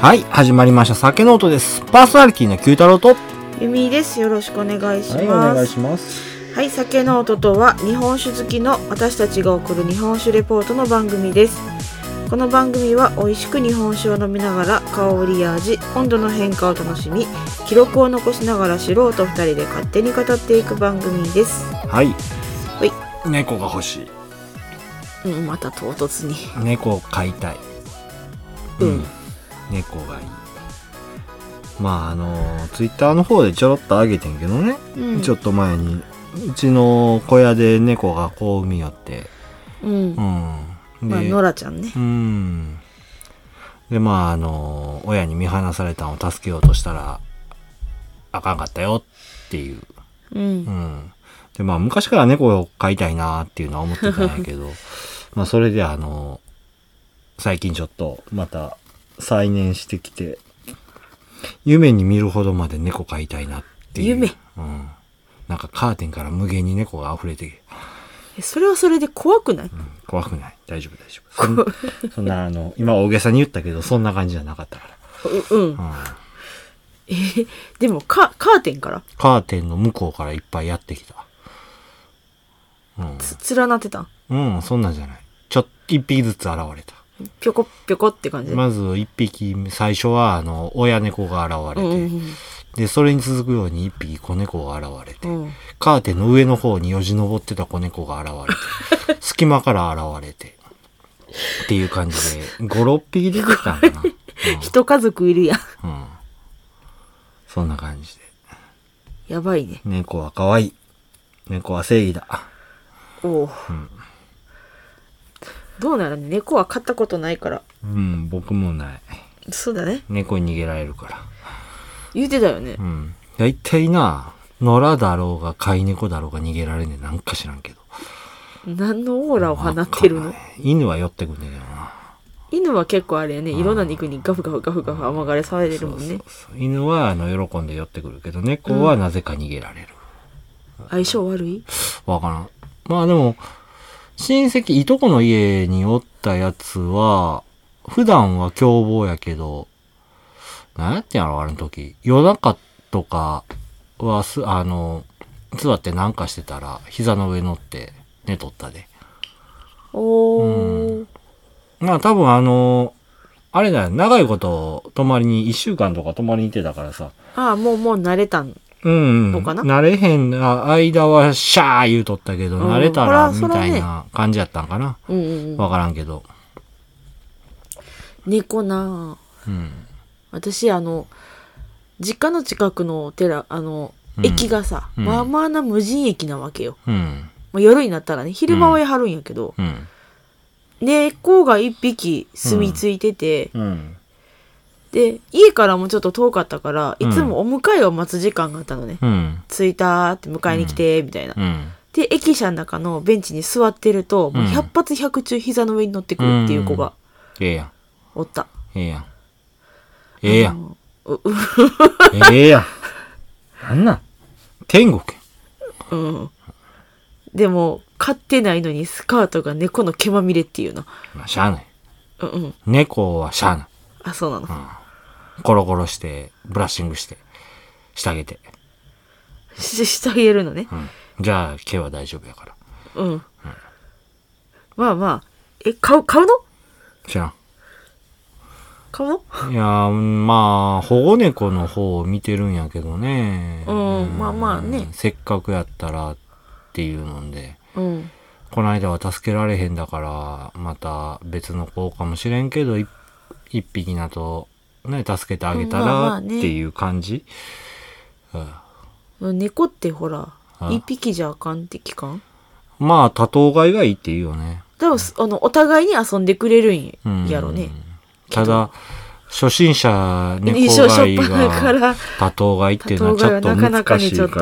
はい、始まりました酒ノートです。パーソナリティの九太郎とゆみです。よろしくお願いします。 はい、お願いします。 はい、酒ノートとは日本酒好きの私たちが送る日本酒レポートの番組です。この番組は美味しく日本酒を飲みながら香りや味、温度の変化を楽しみ、記録を残しながら素人2人で勝手に語っていく番組です。 はい。 はい。 猫が欲しい。 また唐突に。 猫を飼いたい。猫がいい。まあツイッターの方でちょろっと上げてんけどね、ちょっと前にうちの小屋で猫がこう見よって、で、 まあノラちゃんね。 でまあ親に見放されたのを助けようとしたらあかんかったよっていう。でまあ昔から猫を飼いたいなっていうのは思ってたんやけど、まあそれで最近ちょっとまた再燃してきて、夢に見るほどまで猫飼いたいなっていう。 夢。 なんかカーテンから無限に猫が溢れて。 それはそれで怖くない？ 怖くない。大丈夫大丈夫。そんな今大げさに言ったけどそんな感じじゃなかったから。 でもカーテンからテンの向こうからいっぱいやってきた。 連なってた？ そんなんじゃない。一匹ずつ現れた。 ぴょこぴょこって感じで。 まず一匹、最初は親猫が現れて、で、それに続くように一匹子猫が現れて、カーテンの上の方によじ登ってた子猫が現れて、隙間から現れて、っていう感じで、5、6匹出てきたんかな。 一家族いるやん。 そんな感じで。 やばいね。 猫は可愛い。猫は正義だ。 どうなるね。猫は飼ったことないから。 僕もない。 そうだね。 猫に逃げられるから。 言うてたよね。 だいたいな、野良だろうが飼い猫だろうが逃げられんねん。なんか知らんけど。 何のオーラを放ってるの？ 犬は寄ってくんねんけどな。 犬は結構あれやね。いろんな肉にガフガフガフガフ甘がれされるもんね。 そう犬は喜んで寄ってくるけど、猫はなぜか逃げられる。 相性悪い？ わからん。まあでも、親戚、いとこの家におったやつは、普段は凶暴やけど、なんやってんやろ、あの時。夜中とかは座ってなんかしてたら、膝の上乗って寝とったで。まあ多分あれだよ、長いこと泊まりに、1週間とか泊まりに行ってたからさ。 もう慣れたのかな？ 慣れへん間はシャー言うとったけど、慣れたらみたいな感じやったんかな。わからんけど。 猫なぁ。私実家の近くのお寺、駅がさ、まあまあな無人駅なわけよ。夜になったらね、昼間はやはるんやけど、猫が一匹住み着いてて、で、家からもちょっと遠かったから、いつもお迎えを待つ時間があったのね。着いたーって迎えに来て、みたいな。で、駅舎の中のベンチに座ってると、もう100発100中膝の上に乗ってくるっていう子が、おった。 ええやん。なんなん天国。 でも、飼ってないのにスカートが猫の毛まみれっていうの。 まあ、しゃあない。猫はしゃあない。 あ、そうなの。 コロコロして、ブラッシングして、してあげて。 してあげるのね。 じゃあ、毛は大丈夫やから。 まあまあ。買うの？ 知らん。 買うの？ いやまあ、保護猫の方を見てるんやけどね。 まあまあね。 せっかくやったらっていうので。この間は助けられへんだから、また別の子かもしれんけど、一匹なと、ね、助けてあげたらっていう感じ。 猫ってほら、一匹じゃあかんって聞かん？ まあ、多頭飼いがいいって言うよね。 でも、お互いに遊んでくれるんやろね。 ただ、初心者猫飼いが多頭飼いっていうのはちょっと難しいから。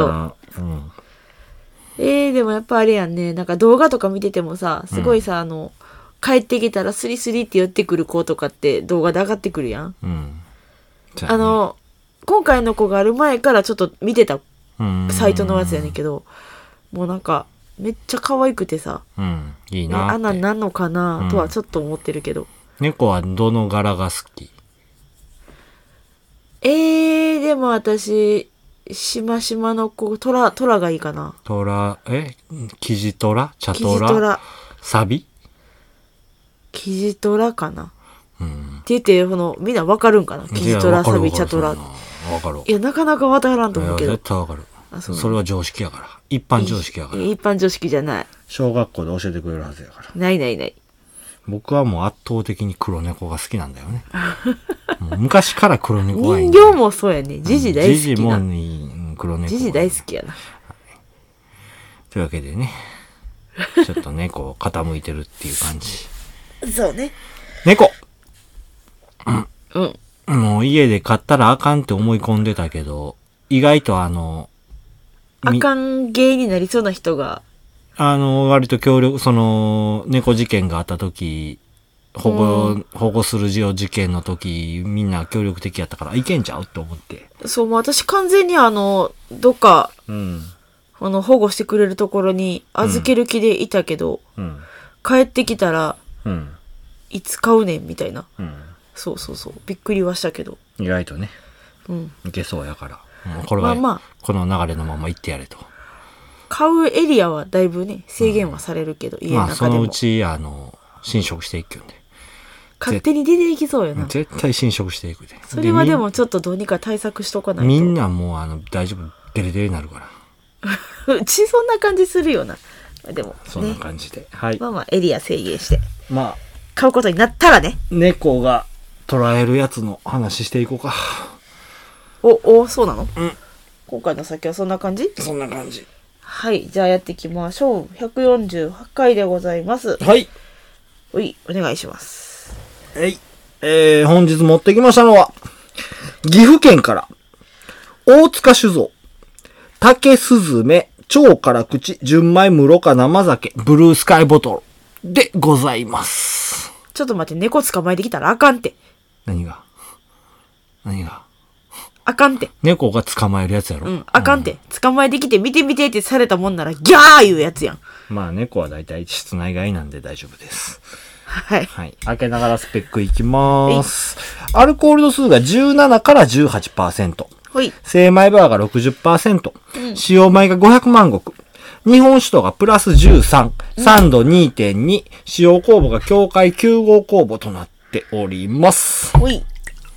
でもやっぱあれやんね。なんか動画とか見ててもさ、すごいさ、帰ってきたらスリスリって寄ってくる子とかって動画で上がってくるやん。今回の子がある前からちょっと見てたサイトのやつやねんけど、もうなんかめっちゃ可愛くてさ、 いいなって。 あんなんのかなとはちょっと思ってるけど。 猫はどの柄が好き？ でも私、しましまの子、トラがいいかな。 キジトラ茶キジトラトラ。 サビキジトラかな。 うん。 って言って、みんなわかるんかな。キジトラ、サビ、茶トラ。 わかる。 いや、なかなかわからんと思うけど。 絶対わかる。 あ、そう。 それは常識やから。一般常識やから。 一般常識じゃない。 小学校で教えてくれるはずやから。 ない。 僕はもう圧倒的に黒猫が好きなんだよね。もう昔から黒猫がいい、 人形もそうやね。ジジ大好きな。 ジジも黒猫。 ジジ大好きやな。 というわけでね。ちょっと猫傾いてるっていう感じ。 そうね。 猫、 うん。 もう家で飼ったらあかんって思い込んでたけど、意外とあかん芸になりそうな人が。 割と協力、猫事件があった時、保護する事件の時、みんな協力的やったから、いけんちゃうって思って。 そう、もう私完全にどっか、 うん。 保護してくれるところに預ける気でいたけど、 うん。 帰ってきたら、 うん。 いつ買うねんみたいな。 うん。 そう。びっくりはしたけど。 意外とね。 うん。 いけそうやから。もうこれは、この流れのまま行ってやれと。 買うエリアはだいぶね、制限はされるけど、家の中でも。 そのうち、侵食していくよね。 勝手に出ていきそうよな。 絶対侵食していくで。 それはでもちょっとどうにか対策しとかないと。 みんなもう大丈夫。デレデレになるから。 うちそんな感じするよな。でも、ね。 そんな感じで。はい。 まあエリア制限して。 まあ。 買うことになったらね。 猫が捉えるやつの話していこうか。 そうなの？うん。今回の先はそんな感じ？ そんな感じ。 はい。じゃあやっていきましょう。148回でございます。 はい。 お願いします。 本日持ってきましたのは、岐阜県から、大塚酒造、竹スズメ、超辛口、純米室賀生酒、ブルースカイボトルでございます。 ちょっと待って、猫捕まえてきたらあかんって。 何があかんって。 猫が捕まえるやつやろ。 うん、あかんって。捕まえてきて見てってされたもんならギャー言うやつやん。 まあ猫はだいたい室内外なんで大丈夫です。 はい。 はい。開けながらスペックいきます。アルコール度数が17から 18%。 はい。 精米バーが 60%。使用米が500万石。日本酒度がプラス13。酸度 2.2。使用酵母が境界9号酵母となっております。 はい。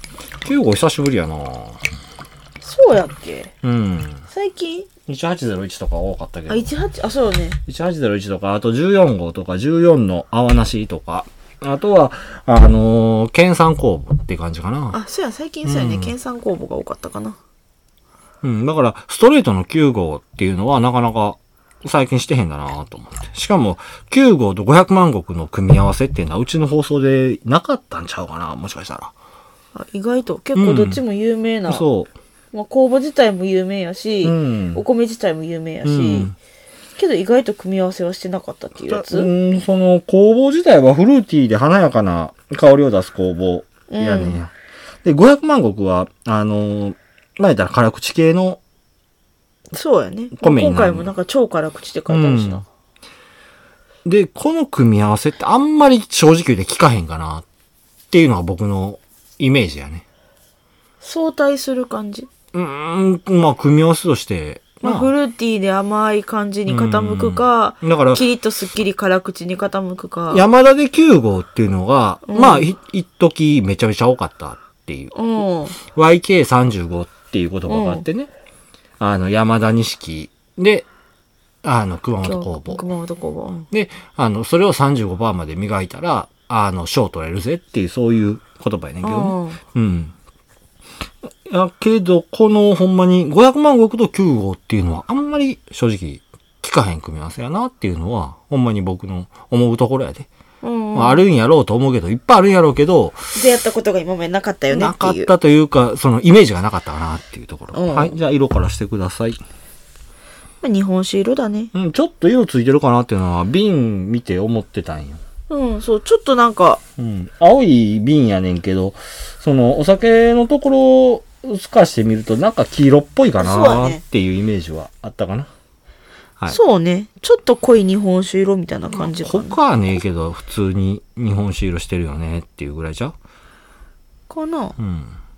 9号久しぶりやな。 そうやっけ？ うん。 最近 1801とか多かったけど。 そうね。 1801とか、あと14号とか14の泡なしとか、あとは、県産酵母って感じかな。 そうや、最近そうやね、県産酵母が多かったかな。 うん、だから、ストレートの9号っていうのはなかなか最近してへんだなと思って。しかも、9号と500万石の組み合わせっていうのはうちの放送でなかったんちゃうかな、もしかしたら。 意外と、結構どっちも有名な。 そう。 まあ、酵母自体も有名やし、お米自体も有名やし、けど意外と組み合わせはしてなかったっていうやつ。 その酵母自体はフルーティーで華やかな香りを出す酵母やねんや。で、500万石は、まあ言ったら辛口系のそうやね。 米になる。 今回もなんか超辛口って書いてあるしな。 で、この組み合わせってあんまり正直言うて効かへんかなっていうのが僕のイメージやね。 相対する感じ？ まあ、組み合わせとして。 まあ、フルーティーで甘い感じに傾くか、 だから、 キリッとすっきり辛口に傾くか。 山田で9号っていうのが、まあ、一時めちゃめちゃ多かったっていう。YK35 っていう言葉があってね。山田錦で、熊本工房。 熊本工房。 で、それを35%まで磨いたら、賞取れるぜっていう、そういう言葉やねんけどね。うん。やけど、このほんまに500万石と9号っていうのはあんまり正直効かへん組み合わせやなっていうのは、ほんまに僕の思うところやで。まあ、あるんやろうと思うけど、いっぱいあるんやろうけど、 出会ったことが今までなかったよねっていう。 なかったというか、そのイメージがなかったかなっていうところ。はい。じゃあ色からしてください。 日本酒色だね。 ちょっと色ついてるかなっていうのは瓶見て思ってたんよ。 そう、ちょっとなんか。 青い瓶やねんけど、そのお酒のところ透かしてみるとなんか黄色っぽいかなっていうイメージはあったかな。 はい、そうね。ちょっと濃い日本酒色みたいな感じかな。 他はねえけど、普通に日本酒色してるよねっていうぐらいじゃかな。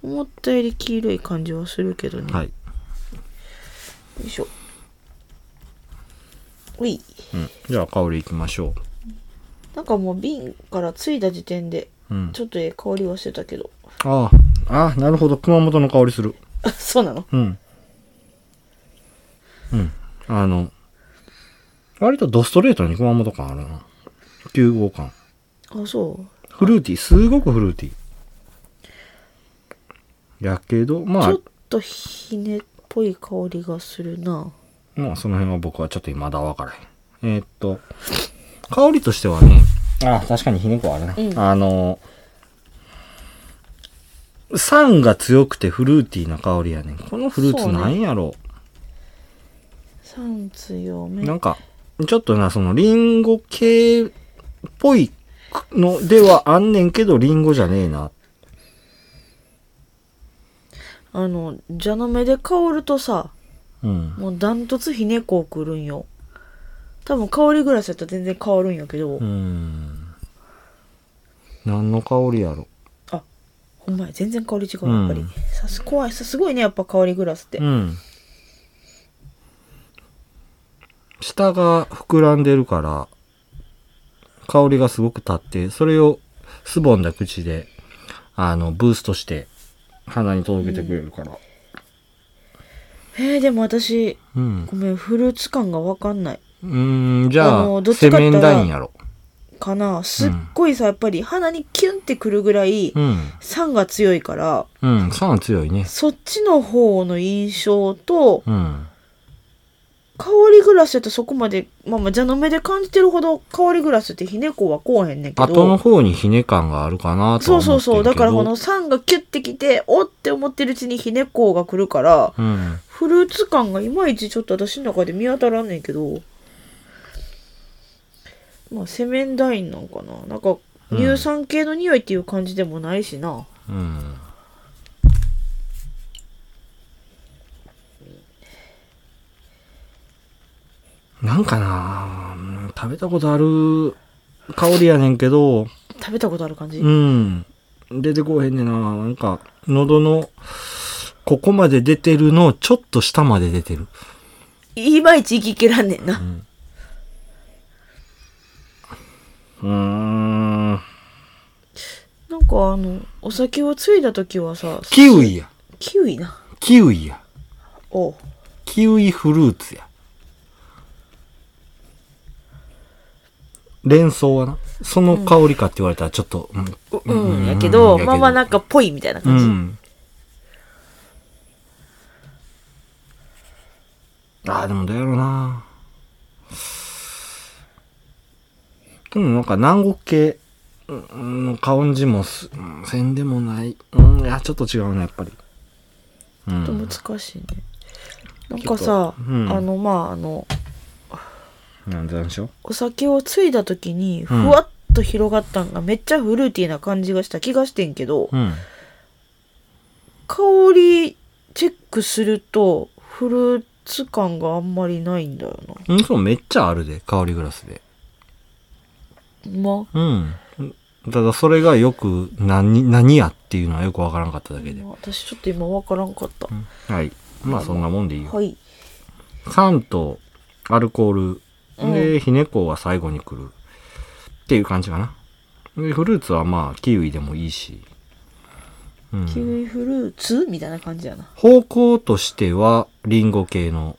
思ったより黄色い感じはするけどね。 はい。 よいしょ。おい。 じゃあ香りいきましょなんかもう瓶からついた時点で、 う。 ちょっと香りはしてたけど。 ああ、なるほど。熊本の香りする。 あ、そうなの？ 割とドストレートに熊本感あるな。9号感。 あ、そう。 フルーティー。すごくフルーティー。やけど、まあ。 ちょっとひねっぽい香りがするな。 まあ、その辺は僕はちょっとまだわからへん。香りとしてはね、確かにひねこあるな。酸が強くてフルーティーな香りやねん。このフルーツなんやろう。酸強め。 なんか、ちょっとな、そのリンゴ系っぽいのではあんねんけど、リンゴじゃねえな。 蛇の目で香るとさ、 うん。 もうダントツひねこくるんよ。多分香りグラスやったら全然変わるんやけど。 何の香りやろ。 あ、ほんまや、全然香り違う、やっぱり。怖いさ、すごいね、やっぱ香りグラスって。 下が膨らんでるから、香りがすごく立って、それをすぼんだ口で、ブーストして、鼻に届けてくれるから。 でも私、ごめん、フルーツ感がわかんない。 じゃあ、セメンダインやろ。 かな。すっごいさ、やっぱり鼻にキュンってくるぐらい、酸が強いから、 酸強いね。 そっちの方の印象と、香りグラスやとそこまで、蛇の目で感じてるほど香りグラスってひねこはこうへんねんけど。 後の方にひね感があるかなとは思ってるけど。 そう。だからこの酸がキュッてきて、おって思ってるうちにひねこが来るから、フルーツ感がいまいちちょっと私の中で見当たらんねんけど、セメンダインなんかな。なんか、乳酸系の匂いっていう感じでもないしな。 なんかな、食べたことある香りやねんけど。 食べたことある感じ？ 出てこへんねんな。なんか、喉の、ここまで出てるの、ちょっと下まで出てる。 いまいち息切らんねんな。なんかお酒をついだときはさ、 キウイや。 キウイな。 キウイや。 おキウイフルーツや。連想はな。その香りかって言われたらちょっと、 やけど、なんかぽいみたいな感じ。 でもどうやろうな。なんか南国系の感じもせんでもない。いや、ちょっと違うね、やっぱり。 ちょっと難しいね。なんかさ、 なんでなんでしょう。 お酒をついだ時にふわっと広がったんがめっちゃフルーティーな感じがした気がしてんけど、香りチェックするとフルーツ感があんまりないんだよな。 そう、めっちゃあるで、香りグラスで。ただそれがよく何やっていうのはよくわからんかっただけで。 私ちょっと今わからんかった。 はい。そんなもんでいいよ。 はい。 酸とアルコールで、ひねこが最後に来るっていう感じかな。でフルーツはキウイでもいいし。 キウイフルーツみたいな感じやな。 方向としてはリンゴ系の、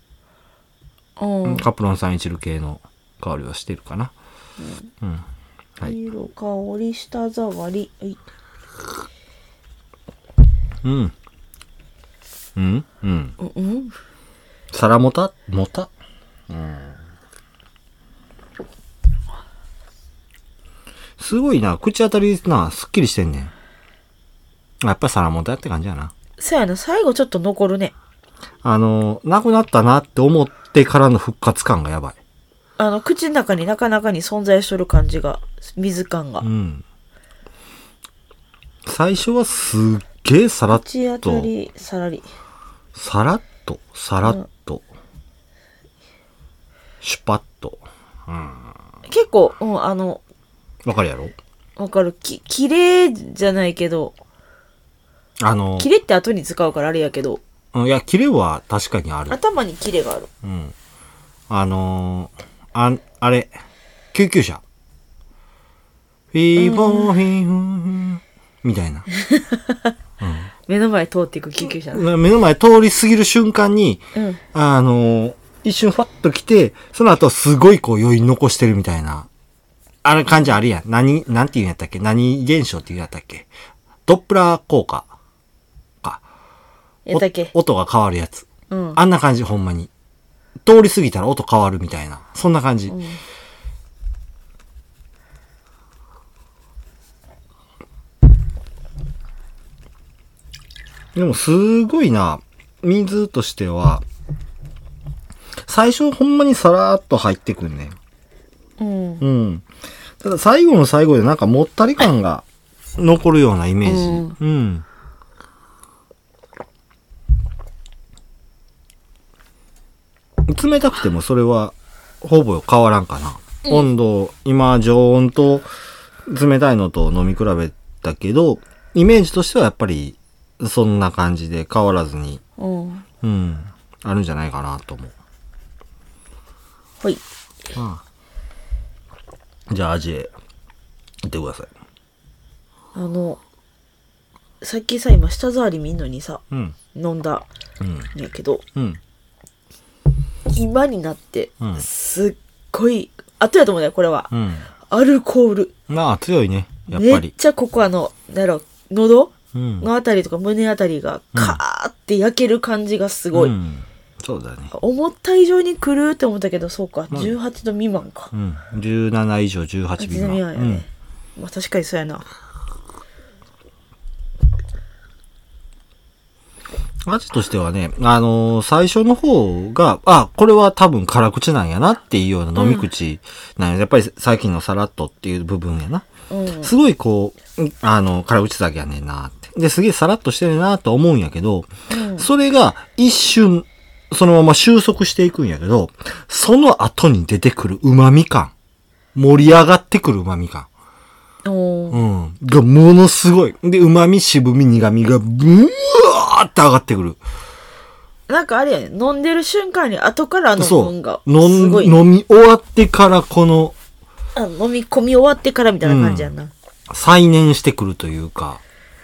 カプロン酸エチル系の香りはしてるかな。はい。 色、香り、舌触り。はい。 皿もたすごいな、口当たりな、すっきりしてんねん。やっぱり皿もたって感じやな。 そうやな、最後ちょっと残るね。 なくなったなって思ってからの復活感がやばい。 口の中になかなかに存在しとる感じが、水感が。 最初はすっげえさらっと。 口当たり、さらり。 さらっと、シュパッと。 結構、 わかるやろ？ わかる。綺麗じゃないけど、 キレって後に使うからあれやけど。 いや、キレは確かにある。 頭にキレがある。 うん。あれ、救急車。フィーボーフィーフーみたいな。 目の前通っていく救急車。 目の前通り過ぎる瞬間に、一瞬ファッと来て、その後すごいこう余韻残してるみたいな。あれ感じあるやん。なんて言うんやったっけ？何現象って言うんやったっけ？ドップラー効果か。 やったっけ？ 音が変わるやつ。 うん。 あんな感じ、ほんまに。通り過ぎたら音変わるみたいな。そんな感じ。うん、でもすごいな。水としては、最初ほんまにさらーっと入ってくるね。うん。うん。ただ最後の最後でなんかもったり感が残るようなイメージ。うん。冷たくてもそれはほぼ変わらんかな。温度、今常温と冷たいのと飲み比べたけど、イメージとしてはやっぱりそんな感じで変わらずに、うん、あるんじゃないかなと思う。 はい。 じゃあ味へ行ってください。 さっきさ、今舌触り見んのにさ、飲んだんやけど、今になって、すっごい、後やと思うね、これは。アルコール。 強いね、やっぱり。 めっちゃここ喉のあたりとか胸あたりがカーって焼ける感じがすごい。 そうだね。 思った以上に来るって思ったけど、そうか、18度未満か。 17以上18未満。 やね。まあ確かにそうやな。 味としてはね、最初の方が、これは多分辛口なんやなっていうような飲み口なんや。やっぱり最近のサラッとっていう部分やな。すごいこう、辛口酒やねんなって。で、すげえサラッとしてるなと思うんやけど、それが一瞬、そのまま収束していくんやけど、その後に出てくる旨味感。盛り上がってくる旨味感。がものすごい。で、旨味、渋み、苦味がブワーって上がってくる。 なんかあれやね、飲んでる瞬間に後から飲むんがすごい。飲み終わってからこの、 飲み込み終わってからみたいな感じやな。 再燃してくるというか、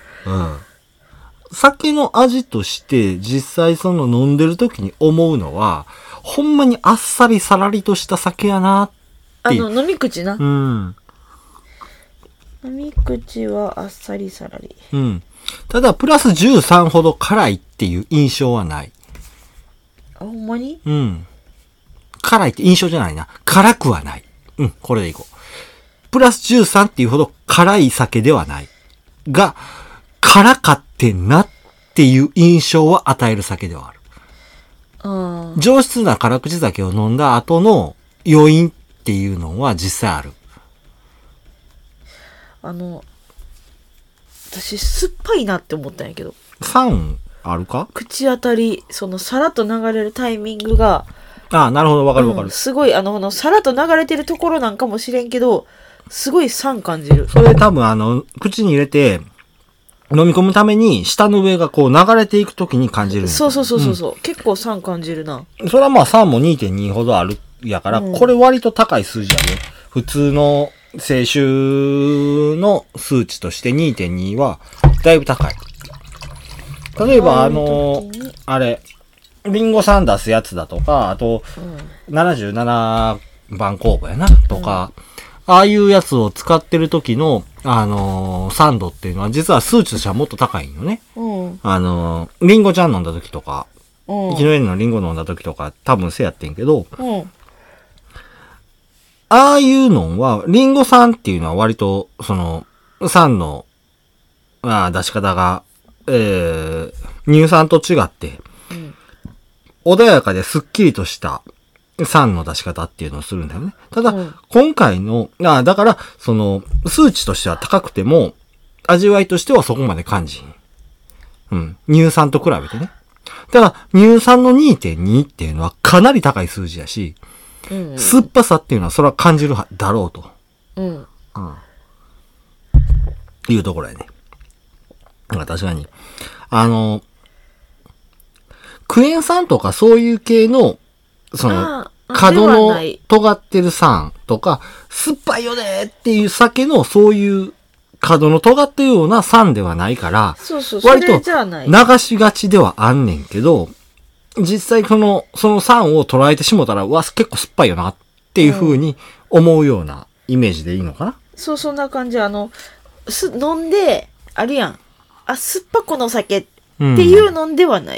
酒の味として実際その飲んでる時に思うのは、ほんまにあっさりさらりとした酒やなって。 飲み口な。飲み口はあっさりさらり。 ただ、プラス13ほど辛いっていう印象はない。 ほんまに？ 辛いって印象じゃないな。辛くはない。これでいこう。プラス13っていうほど辛い酒ではない。が、辛かってんなっていう印象を与える酒ではある。上質な辛口酒を飲んだ後の余韻っていうのは実際ある。 私酸っぱいなって思ったんやけど。 酸あるか？ 口当たり、さらっと流れるタイミングが。 なるほど、わかるわかる。 すごい、さらっと流れてるところなんかもしれんけど、すごい酸感じる。 それ多分口に入れて、飲み込むために、舌の上がこう流れていくときに感じる。 そう。結構酸感じるな。 それはまあ酸も 2.2 ほどあるやから、これ割と高い数字やね。普通の清酒の数値として 2.2 はだいぶ高い。例えばあれ、リンゴ酸出すやつだとか、あと、77番酵母やな、とか、ああいうやつを使ってる時の、酸度っていうのは実は数値としてはもっと高いんよね。リンゴちゃん飲んだ時とか、昨日のリンゴ飲んだ時とか多分せやってんけど、ああいうのは、リンゴ酸っていうのは割と、酸の、出し方が、乳酸と違って、穏やかですっきりとした酸の出し方っていうのをするんだよね。ただ、今回の、だから、数値としては高くても、味わいとしてはそこまで感じん。乳酸と比べてね。ただ、乳酸の 2.2 っていうのはかなり高い数字やし、酸っぱさっていうのはそれは感じるだろうと。いうところやね。 確かに。クエン酸とかそういう系の、角の尖ってる酸とか、酸っぱいよねっていう酒のそういう角の尖ってるような酸ではないから、割と流しがちではあんねんけど、実際その酸を捉えてしもたら、うわ、結構酸っぱいよなっていう風に思うようなイメージでいいのかな？ そう、そんな感じ。飲んで、あるやん。酸っぱこの酒っていうのではない。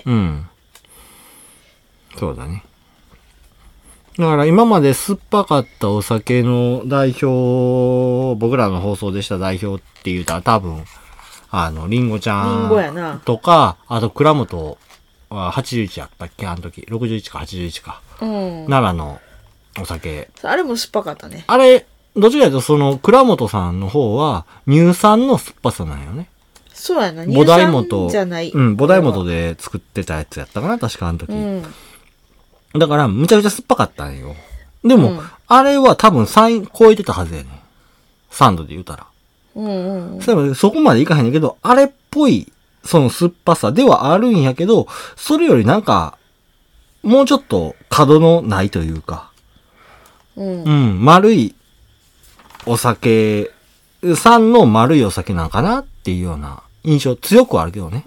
そうだね。だから今まで酸っぱかったお酒の代表、僕らの放送でした代表って言うたら多分、リンゴちゃんとか、あと倉本は81やったっけあの時。61か81か。奈良のお酒。 あれも酸っぱかったね。 あれ、どちらかというと倉本さんの方は乳酸の酸っぱさなんよね。 そうやな、乳酸じゃない。 菩提元で作ってたやつやったかな確かあの時。だから、むちゃくちゃ酸っぱかったんよ。でも、あれは多分3超えてたはずやねん。3度で言うたら。そこまでいかへんねんけど、あれっぽい、その酸っぱさではあるんやけど、それよりなんか、もうちょっと角のないというか、丸いお酒、酸の丸いお酒なんかなっていうような印象強くはあるけどね。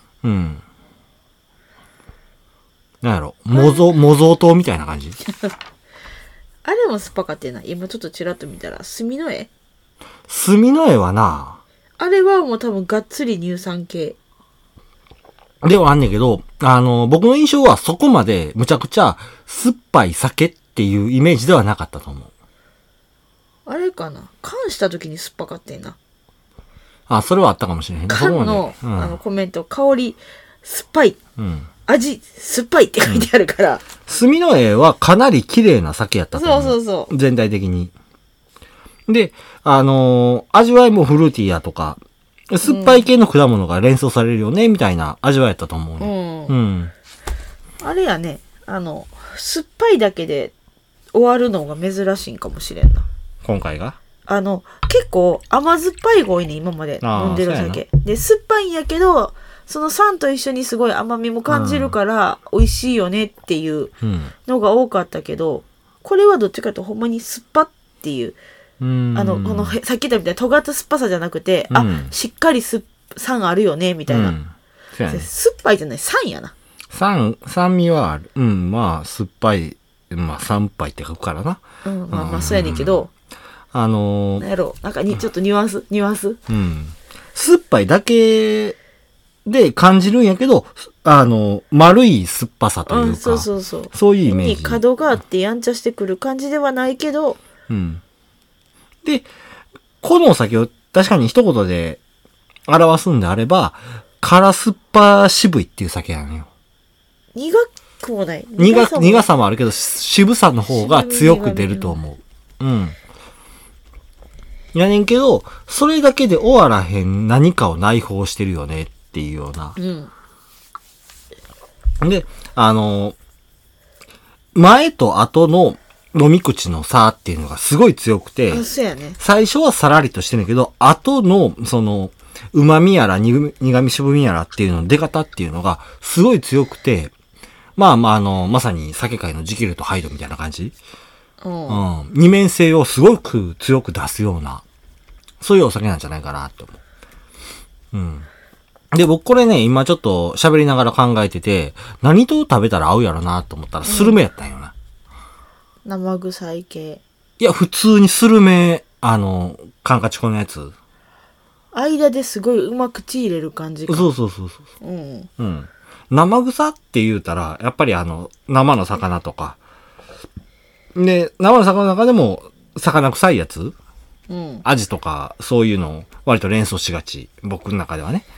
なんやろ、模造刀みたいな感じ。 あれも酸っぱかってな。今ちょっとチラッと見たら、墨の絵はな、 あれはもう多分がっつり乳酸系。 ではあんねんけど、僕の印象はそこまでむちゃくちゃ酸っぱい酒っていうイメージではなかったと思う。 あれかな、缶した時に酸っぱかってんな。 それはあったかもしれへん。 缶の、コメント、香り、酸っぱい。味、酸っぱいって書いてあるから。 墨の絵はかなり綺麗な酒やったと思う。 そう。 全体的に。で、味わいもフルーティーやとか、酸っぱい系の果物が連想されるよね、みたいな味わいやったと思うね。 あれやね、酸っぱいだけで終わるのが珍しいんかもしれんな。 今回が結構甘酸っぱいが多いね、今まで飲んでる酒。で、酸っぱいんやけど、その酸と一緒にすごい甘みも感じるから、美味しいよねっていうのが多かったけど、これはどっちかというとほんまに酸っぱっていう、さっき言ったみたいな尖った酸っぱさじゃなくて、しっかり酸あるよね、みたいな。酸っぱいじゃない、酸やな。 酸味はある。まあ、酸っぱい、酸っぱいって書くからな。 まあ、そうやねんけど、なんやろ、なんかちょっとニュアンス酸っぱいだけで感じるんやけど、丸い酸っぱさというか、そういうイメージ。 角があってやんちゃしてくる感じではないけど、 で、このお酒を確かに一言で表すんであれば、辛酸っぱ渋いっていう酒やのよ。 苦くもない。 苦さもあるけど、渋さの方が強く出ると思う。やねんけど、それだけで終わらへん何かを内包してるよねっていうような。で、前と後の飲み口の差っていうのがすごい強くて、最初はさらりとしてるけど、後の、旨味やら苦味渋みやらっていうのの出方っていうのがすごい強くて、まさに酒界のジキルとハイドみたいな感じ。二面性をすごく強く出すような、そういうお酒なんじゃないかなって思う。で、僕これね、今ちょっと喋りながら考えてて、何と食べたら合うやろなと思ったらスルメやったんよな。 生臭い系。 いや、普通にスルメ、カンカチコのやつ。 間ですごいうまく口入れる感じか。 そう。生臭って言うたら、やっぱり生の魚とか。で、生の魚の中でも、魚臭いやつ、アジとか、そういうのを割と連想しがち。僕の中ではね。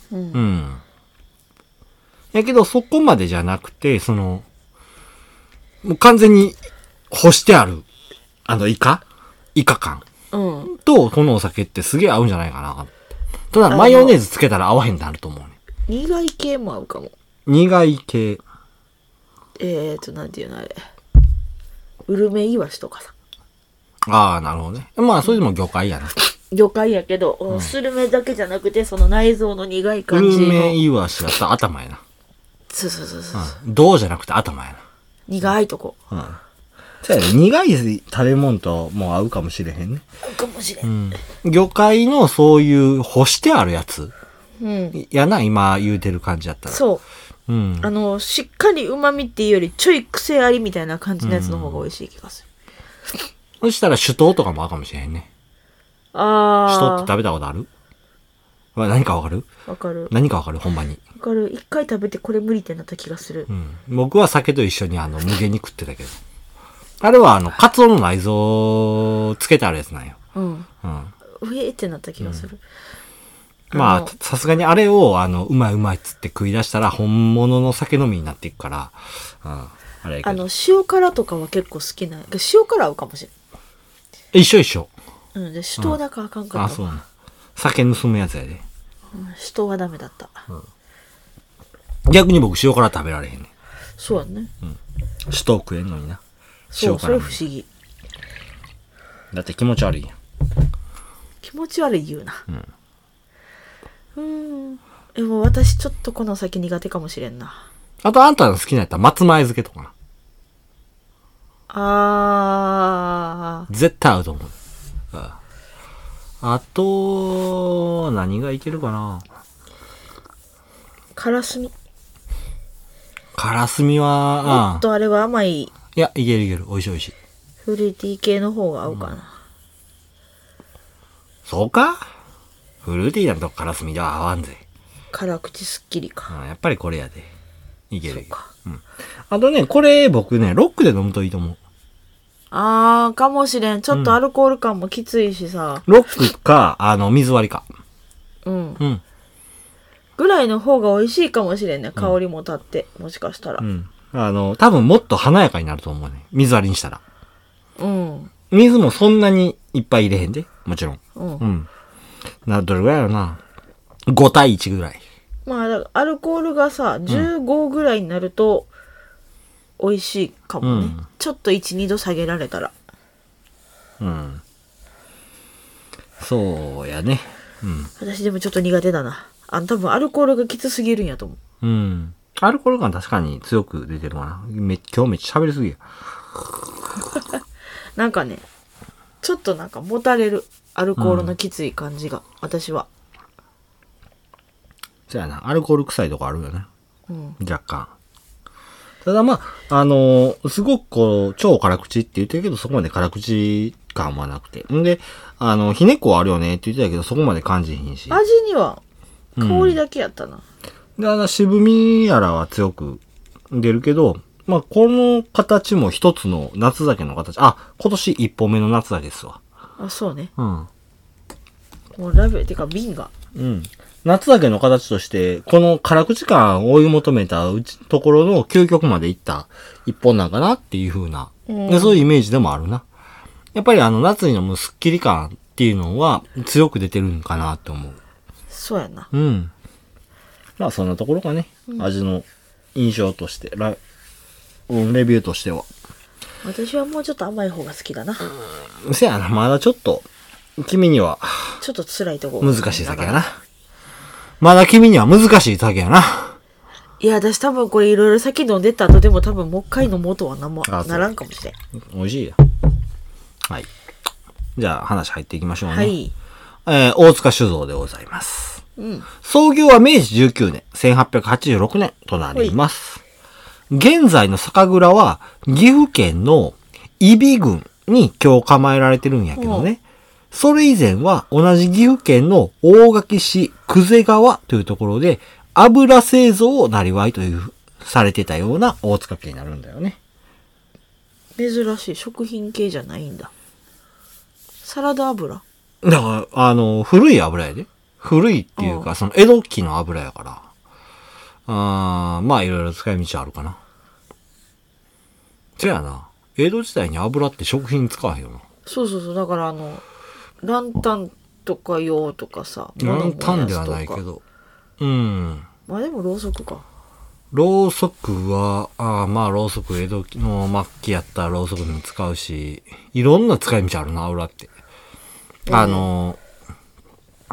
やけど、そこまでじゃなくて、もう完全に干してある、イカ感。と、このお酒ってすげえ合うんじゃないかな。ただ、マヨネーズつけたら合わへんってなると思うね。 苦い系も合うかも。 苦い系。 なんていうのあれ。ウルメイワシとかさ。 なるほどね。それでも魚介やな。 魚介やけど、スルメだけじゃなくてその内臓の苦い感じの。 スルメイワシだったら頭やな。 そうそうそうそう。 胴じゃなくて頭やな。 苦いとこ。 そうやね。苦い食べ物ともう合うかもしれへんね。 合うかもしれん。 魚介のそういう干してあるやつ。やな、今言うてる感じだったら。 そう。しっかり旨味っていうよりちょい癖ありみたいな感じのやつの方が美味しい気がする。 そしたら酒盗とかも合うかもしれへんね。酒盗って食べたことある？何かわかる？ わかる。 何かわかる？ほんまに。 わかる。一回食べてこれ無理ってなった気がする。 僕は酒と一緒に無限に食ってたけど。あれはカツオの内臓つけてあるやつなんよ。 うえーってなった気がする。 まあ、さすがにあれを、うまいうまいっつって食い出したら、本物の酒飲みになっていくから、あれ塩辛とかは結構好きな。塩辛合うかもしれん。 一緒。 で、酒盗だからあかんかった。 そうな。酒盗むやつやで。 酒盗はダメだった。 逆に僕塩辛食べられへんね。 そうやね。 酒盗食えんのにな。 そう、それ不思議。 だって気持ち悪いやん。 気持ち悪い言うな。でも私ちょっとこの先苦手かもしれんな。 あとあんたの好きなやったら松前漬けとかな。 絶対合うと思う。あと、何がいけるかな。 からすみ。 からすみは、 もっとあれは甘い。 いや、いける。美味しい。 フルーティー系の方が合うかな。 そうか？フルーティーなとからすみでは合わんぜ。 辛口すっきりか。 やっぱりこれやで。いける。 そうか。 あとね、これ僕ね、ロックで飲むといいと思う。 かもしれん。ちょっとアルコール感もきついしさ。 ロックか、水割りか。 ぐらいの方が美味しいかもしれんね。香りも立って。もしかしたら。 多分もっと華やかになると思うね。水割りにしたら。水もそんなにいっぱい入れへんで。もちろん。どれぐらいやろな。5対1ぐらい。 まあ、だからアルコールがさ、15ぐらいになると、美味しいかもね。ちょっと1、2度下げられたら。 そうやね。 私でもちょっと苦手だな。多分アルコールがきつすぎるんやと思う。 アルコール感確かに強く出てるかな。今日めっちゃ喋りすぎや。 なんかね、ちょっとなんかもたれる。アルコールのきつい感じが、私は。 そうやな。アルコール臭いとこあるよね。若干。ただまあ、すごくこう、超辛口って言ってるけど、そこまで辛口感はなくて。んで、ひねっこはあるよねって言ってたけど、そこまで感じひんし。 味には、香りだけやったな。 で、渋みやらは強く出るけど、まあ、この形も一つの夏酒の形。今年一本目の夏酒ですわ。 そうね。もうラベル、てか瓶が。 夏酒の形として、この辛口感を追い求めたところの究極までいった一本なんかなっていう風な、そういうイメージでもあるな。やっぱり夏に飲むスッキリ感っていうのは強く出てるんかなって思う。 そうやな。 まあそんなところかね。味の印象として、レビューとしては。 私はもうちょっと甘い方が好きだな。 せやな、まだちょっと、君には。 ちょっと辛いところ。難しい酒やな。まだ君には難しい酒やな。 いや、私多分これいろいろ先飲んでった後でも多分もう一回飲もうとはならんかもしれん。 美味しいや。はい。じゃあ話入っていきましょうね。 はい。 大塚酒造でございます。創業は明治19年、1886年となります。現在の酒蔵は岐阜県の揖斐郡に今日構えられてるんやけどね。それ以前は同じ岐阜県の大垣市久世川というところで油製造をなりわいというされてたような大塚家になるんだよね。 珍しい。食品系じゃないんだ。サラダ油？ だから、古い油やで。古いっていうか、その江戸期の油やから。まあいろいろ使い道あるかな。そやな。江戸時代に油って食品使わへんよな。 そう。だからランタンとか用とかさ。 ランタンではないけど。 まあでもろうそくか。 ろうそくは、まあろうそく江戸の末期やったらろうそくにも使うし、いろんな使い道あるな、油って。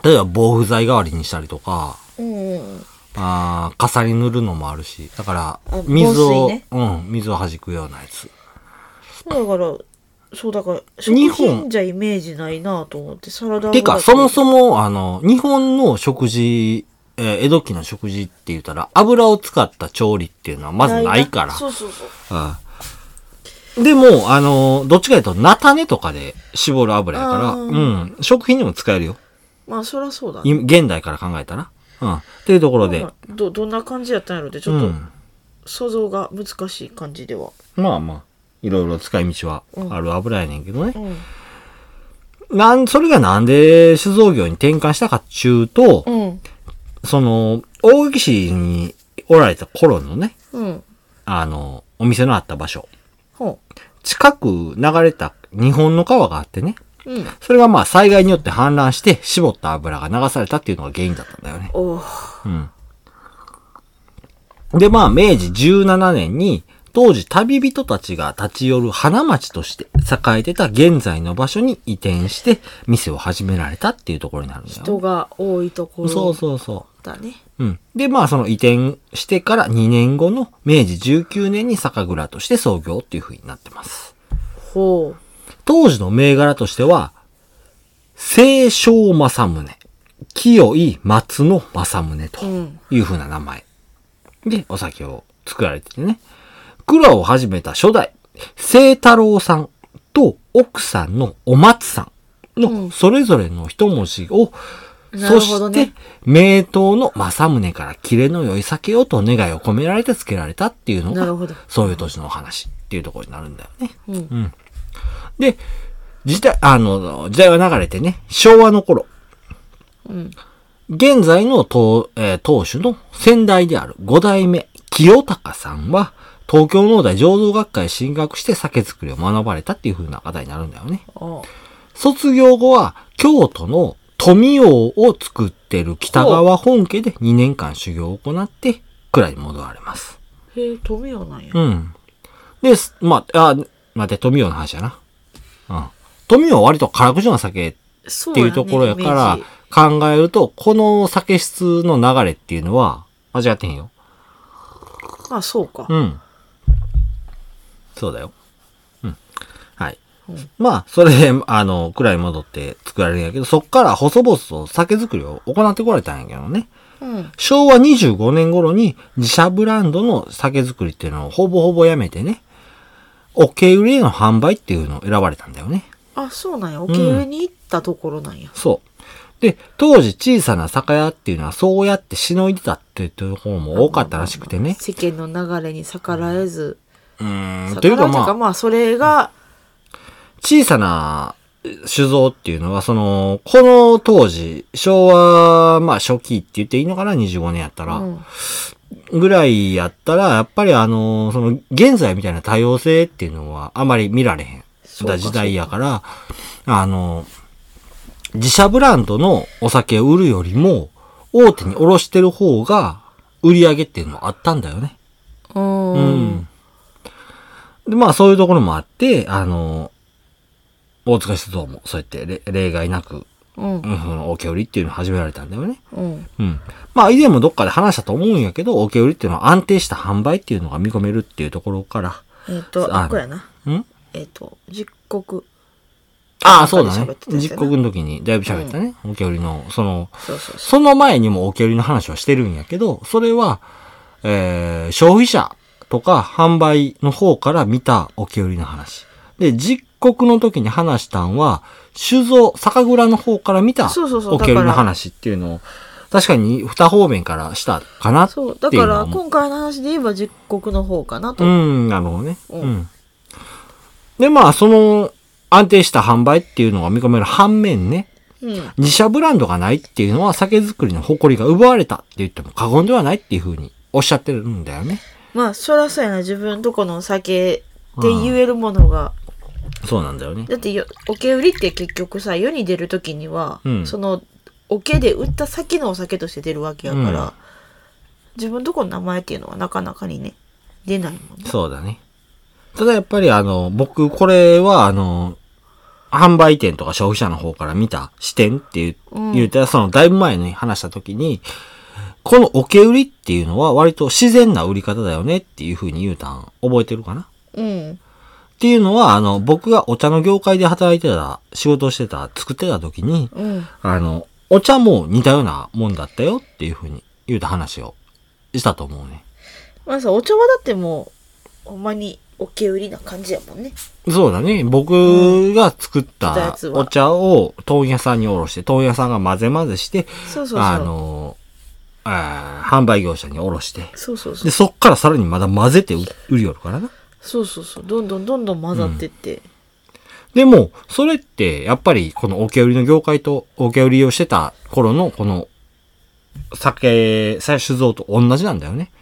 例えば防腐剤代わりにしたりとか、 うん。 飾り塗るのもあるし、だから、 防水を、 水ね水を弾くようなやつ。 だから食品じゃイメージないなと思って、サラダ油てか、そもそも、日本の食事、江戸期の食事って言ったら、油を使った調理っていうのはまずないから。 そうそうそう。 でも、どっちかというと、菜種とかで絞る油やから、食品にも使えるよ。 まあ、そりゃそうだね。 現代から考えたら。っていうところで。 どんな感じやったんやろって、ちょっと、想像が難しい感じでは。 まあまあ、いろいろ使い道はある油やねんけどね。それがなんで酒造業に転換したかっちゅうと、大垣市におられた頃のね、お店のあった場所。近く流れた日本の川があってね。それがまあ災害によって氾濫して絞った油が流されたっていうのが原因だったんだよね。で、まあ明治17年に当時旅人たちが立ち寄る花町として栄えてた現在の場所に移転して店を始められたっていうところになるんだよね。 人が多いところ。 そうだね。 で、まあその移転してから2年後の明治19年に酒蔵として創業っていう風になってます。当時の銘柄としては、清少正宗、清い松野正宗という風な名前でお酒を作られててね。蔵を始めた初代、清太郎さんと奥さんのお松さんのそれぞれの一文字を、そして、名刀の正宗からキレの良い酒をと願いを込められて付けられたっていうのが、そういう年のお話っていうところになるんだよね。で、時代は流れてね、昭和の頃、現在の当主の先代である5代目、清隆さんは、東京農大醸造学会へ進学して酒造りを学ばれたっていう風な方になるんだよね。卒業後は、京都の富王を作ってる北川本家で2年間修行を行って、蔵に戻られます。 へえ、富王なんや。 で、富王の話やな。富王は割と辛口な酒っていうところやから、考えると、この酒質の流れっていうのは、間違ってへんよ。 あ、そうか。 そうだよ。はい。まあ、それで、蔵に戻って作られるんやけど、そっから細々と酒造りを行ってこられたんやけどね。昭和25年頃に自社ブランドの酒造りっていうのをほぼほぼやめてね、桶売りへの販売っていうのを選ばれたんだよね。 あ、そうなんや。桶売りに行ったところなんや。 そう。で、当時小さな酒屋っていうのはそうやってしのいでたっていうところも多かったらしくてね。 世間の流れに逆らえず。 というかまあ、 それが、 小さな酒造っていうのは、この当時、昭和、まあ初期って言っていいのかな、25年やったら。ぐらいやったら、やっぱり現在みたいな多様性っていうのはあまり見られへん。時代やから、自社ブランドのお酒を売るよりも、大手に卸してる方が、売り上げっていうのもあったんだよね。で、まあそういうところもあって、大塚酒造もそうやって例外なく、桶売りっていうのを始められたんだよね。まあ以前もどっかで話したと思うんやけど、桶売りっていうのは安定した販売っていうのが見込めるっていうところから。 ここやな。実国。 そうだね。実国の時にだいぶ喋ったね。桶売りの、その前にも桶売りの話はしてるんやけど、それは、消費者とか販売の方から見た桶売りの話。で、実国の時に話したんは、酒蔵の方から見た桶売りの話っていうのを、確かに二方面からしたかなっていうのは。 そう、だから今回の話で言えば実国の方かなと。 なるほどね。で、まあ、安定した販売っていうのが見込める反面ね、自社ブランドがないっていうのは酒造りの誇りが奪われたって言っても過言ではないっていうふうにおっしゃってるんだよね。 まあ、そらそうやな、自分とこの酒って言えるものが。 そうなんだよね。 だって、桶売りって結局さ、世に出るときには、桶で売った先のお酒として出るわけやから、自分とこの名前っていうのはなかなかにね、出ないもんね。 そうだね。ただやっぱり僕、これは販売店とか消費者の方から見た視点って言うたら、そのだいぶ前に話した時に、この受け売りっていうのは割と自然な売り方だよねっていう風に言うたん覚えてるかな？っていうのは、僕がお茶の業界で働いてた、仕事をしてた、作ってた時に、お茶も似たようなもんだったよっていう風に言うた話をしたと思うね。 まあさ、お茶はだってもう、ほんまに受け売りな感じやもんね。 そうだね。僕が作ったお茶を問屋さんにおろして、問屋さんが混ぜ混ぜして、販売業者におろして、で、そっからさらにまだ混ぜて売りよるからな。 どんどん混ざってって。 でも、それって、やっぱり、この受け売りの業界と、受け売りをしてた頃の、この、酒造と同じなんだよね。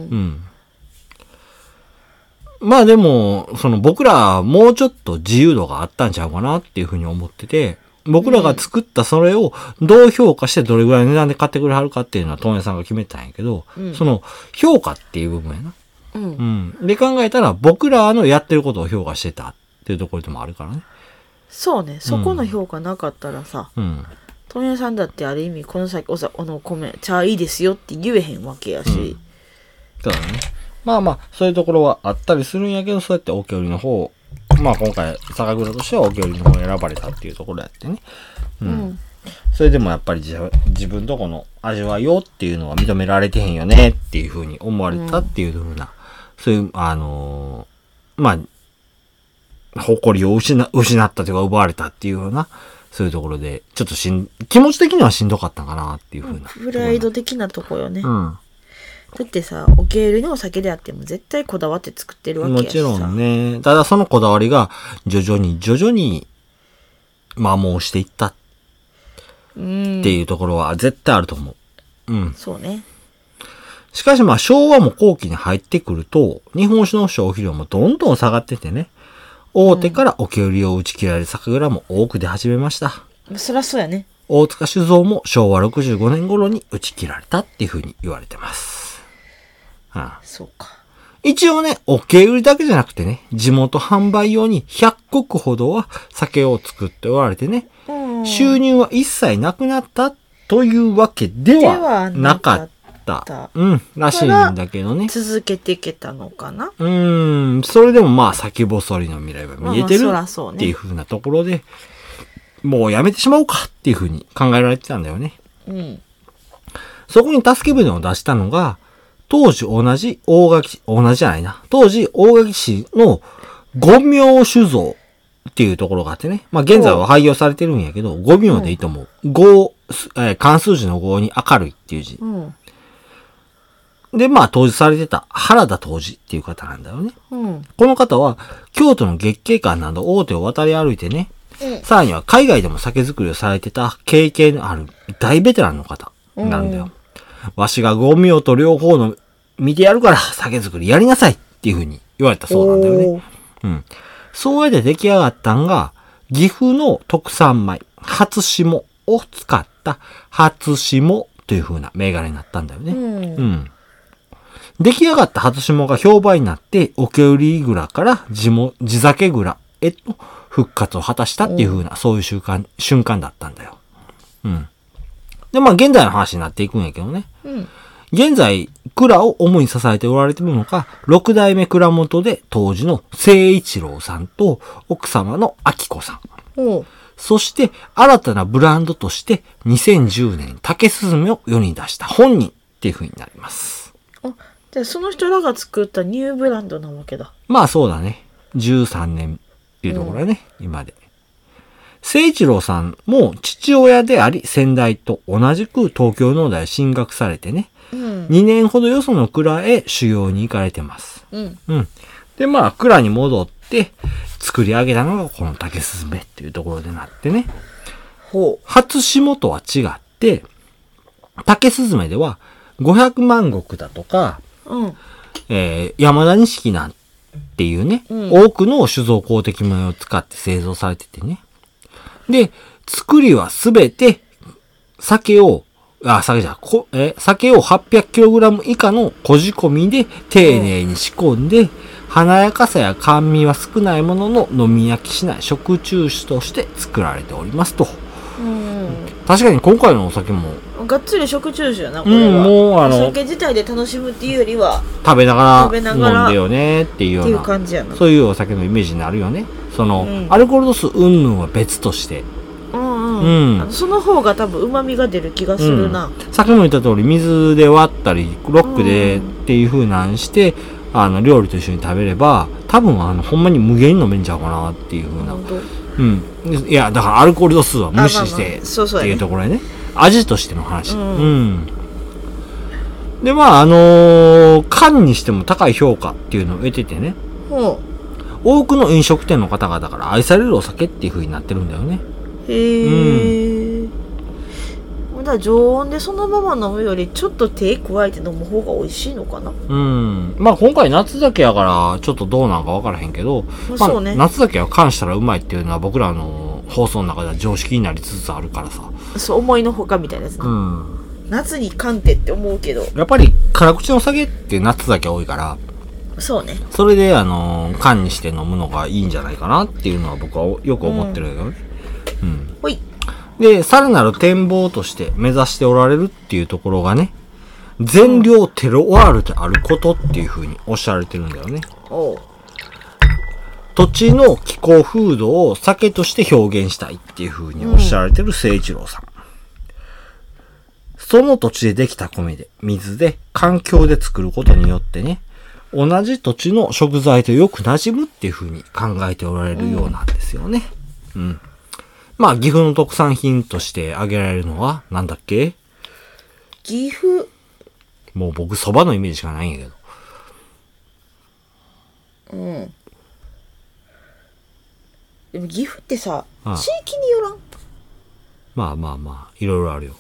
まあでも、僕ら、もうちょっと自由度があったんちゃうかなっていうふうに思ってて、僕らが作ったそれをどう評価してどれぐらいの値段で買ってくれはるかっていうのは問屋さんが決めたんやけど、その評価っていう部分やな。で考えたら僕らのやってることを評価してたっていうところでもあるからね。 そうね。そこの評価なかったらさ、問屋さんだってある意味この先米茶いいですよって言えへんわけやし。 そうだね。まあまあそういうところはあったりするんやけど、そうやって受け売りの方、まあ今回酒蔵としては受け売りの方を選ばれたっていうところやってね。それでもやっぱり自分とこの味わいをっていうのは認められてへんよねっていうふうに思われたっていうふうな、そういうまあ誇りを失ったというか奪われたっていうような、そういうところでちょっと気持ち的にはしんどかったかなっていうふうな、 プライド的なとこよね。だってさ、受け売りのお酒であっても絶対こだわって作ってるわけやしさ。 もちろんね。ただそのこだわりが徐々に摩耗していったっていうところは絶対あると思う。 そうね。 しかしまあ昭和も後期に入ってくると、日本酒の消費量もどんどん下がっててね、大手から受け売りを打ち切られる酒蔵も多く出始めました。 そりゃそうやね。 大塚酒造も昭和65年頃に打ち切られたっていうふうに言われてます。 そうか。 一応ね、受け売りだけじゃなくてね、地元販売用に100石ほどは酒を作っておられてね、収入は一切なくなったというわけではなかった。らしいんだけどね。 続けていけたのかな？ それでもまあ先細りの未来は見えてるっていう風なところで、もうやめてしまおうかっていう風に考えられてたんだよね。そこに助け舟を出したのが、当時大垣市の五明酒造っていうところがあってね。まあ現在は廃業されてるんやけど、五明でいいと思う。漢数字の5に明るいっていう字。で、まあ当時されてた原田当時っていう方なんだよね。この方は京都の月桂館など大手を渡り歩いてね、さらには海外でも酒造りをされてた経験のある大ベテランの方なんだよ。わしが五明と両方の見てやるから酒造りやりなさいっていう風に言われたそうなんだよね。そうやって出来上がったんが、岐阜の特産米、初霜を使った初霜という風な銘柄になったんだよね。出来上がった初霜が評判になって、受け売り蔵から地酒蔵へと復活を果たしたっていう風な、そういう瞬間だったんだよ。で、まあ現在の話になっていくんやけどね。現在、蔵を主に支えておられているのが、六代目蔵元で当時の清一郎さんと奥様の明子さん。そして、新たなブランドとして、2010年、竹すずめを世に出した本人っていう風になります。 じゃあその人らが作ったニューブランドなわけだ。 まあそうだね。13年っていうところだね、今で。清一郎さんも父親であり先代と同じく東京農大進学されてね、2年ほどよその蔵へ修行に行かれてます。で、まあ蔵に戻って作り上げたのがこの竹すずめっていうところでなってね。初霜とは違って、竹すずめでは500万石だとか、山田錦なんていうね、多くの酒造公的米を使って製造されててね。で、作りはすべて、酒を 800kg 以下のこじ込みで丁寧に仕込んで、 華やかさや甘味は少ないものの飲み飽きしない食中酒として作られておりますと。確かに今回のお酒もがっつり食中酒やなこれは、 もうお酒自体で楽しむっていうよりは食べながら飲んでよねっていうような感じやな。 そういうお酒のイメージになるよね。その、アルコール度数云々は別として、その方が多分旨味が出る気がするな。 さっきも言った通り水で割ったりロックでっていう風なんして、料理と一緒に食べれば多分ほんまに無限に飲めんちゃうかなっていう風な。いやだからアルコール度数は無視してっていうところでね、味としての話。で缶にしても高い評価っていうのを得ててね、多くの飲食店の方々から愛されるお酒っていう風になってるんだよね。 へえ。だから常温でそのまま飲むよりちょっと手加えて飲む方が美味しいのかな。 今回夏酒やからちょっとどうなんか分からへんけど、そうね、夏酒は缶したらうまいっていうのは僕らの放送の中では常識になりつつあるからさ。 そう思いのほかみたいなやつね。夏に缶って思うけど、 やっぱり辛口の酒って夏酒多いから、 そうね。 それで缶にして飲むのがいいんじゃないかなっていうのは僕はよく思ってるけどね。 ほい。 で、さらなる展望として目指しておられるっていうところがね、全量テロワールであることっていう風におっしゃられてるんだよね。土地の気候風土を酒として表現したいっていう風におっしゃられてる誠一郎さん。その土地でできた米で、水で、環境で作ることによってね、同じ土地の食材とよく馴染むっていう風に考えておられるようなんですよね。岐阜の特産品として挙げられるのは、なんだっけ？ 岐阜。 もう僕、蕎麦のイメージしかないんやけど。 でも岐阜ってさ、地域によらん？ いろいろあるよ。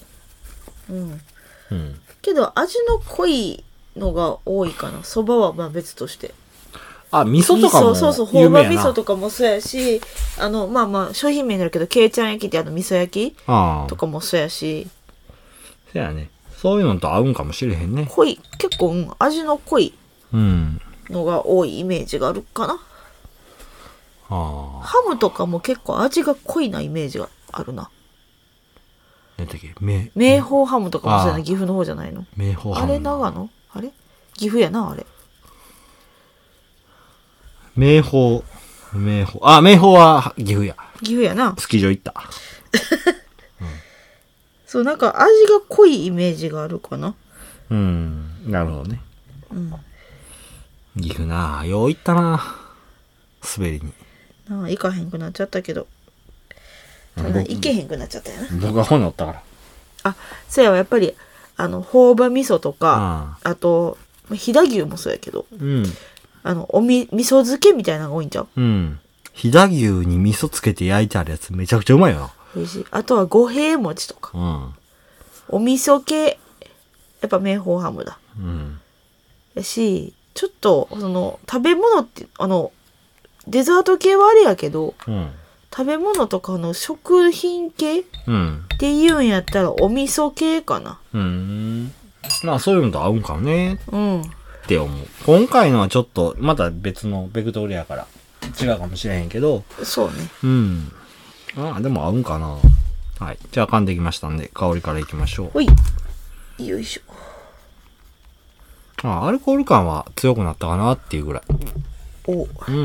けど、味の濃いのが多いかな。蕎麦は別として。 味噌とかもそう、朴葉味噌とかもそうやし、商品名になるけど、けいちゃん焼きって味噌焼きとかもそうやし。 そうやね。そういうのと合うんかもしれへんね。 濃い、結構、味の濃いのが多いイメージがあるかな。ハムとかも結構味が濃いなイメージがあるな。 何だっけ？ 明宝ハムとかもそうやな。岐阜の方じゃないの？ 明宝ハム。 あれ長野？あれ岐阜やな、あれ。 明宝は岐阜や。 岐阜やな。 スキー場行った。 そう、なんか味が濃いイメージがあるかな。 なるほどね。岐阜な、よう行ったな。滑りに。 行かへんくなっちゃったけど。行けへんくなっちゃったよな。 僕が本におったから。 そうやわ、やっぱり、朴葉味噌とか、あと、飛騨牛もそうやけど、味噌漬けみたいなのが多いんちゃう？ 飛騨牛に味噌つけて焼いてあるやつめちゃくちゃうまいよな。 美味しい。あとは五平餅とか。お味噌系、やっぱ明宝ハムだ。やし、ちょっと、食べ物って、デザート系はあれやけど、食べ物とかの食品系、っていうんやったらお味噌系かな。 そういうのと合うんかもね。って思う。今回のはちょっと、また別のベクトルやから、違うかもしれへんけど。 そうね。 でも合うんかな。はい。じゃあ噛んできましたんで、香りからいきましょう。 ほい。よいしょ。 アルコール感は強くなったかなっていうぐらい。 ほ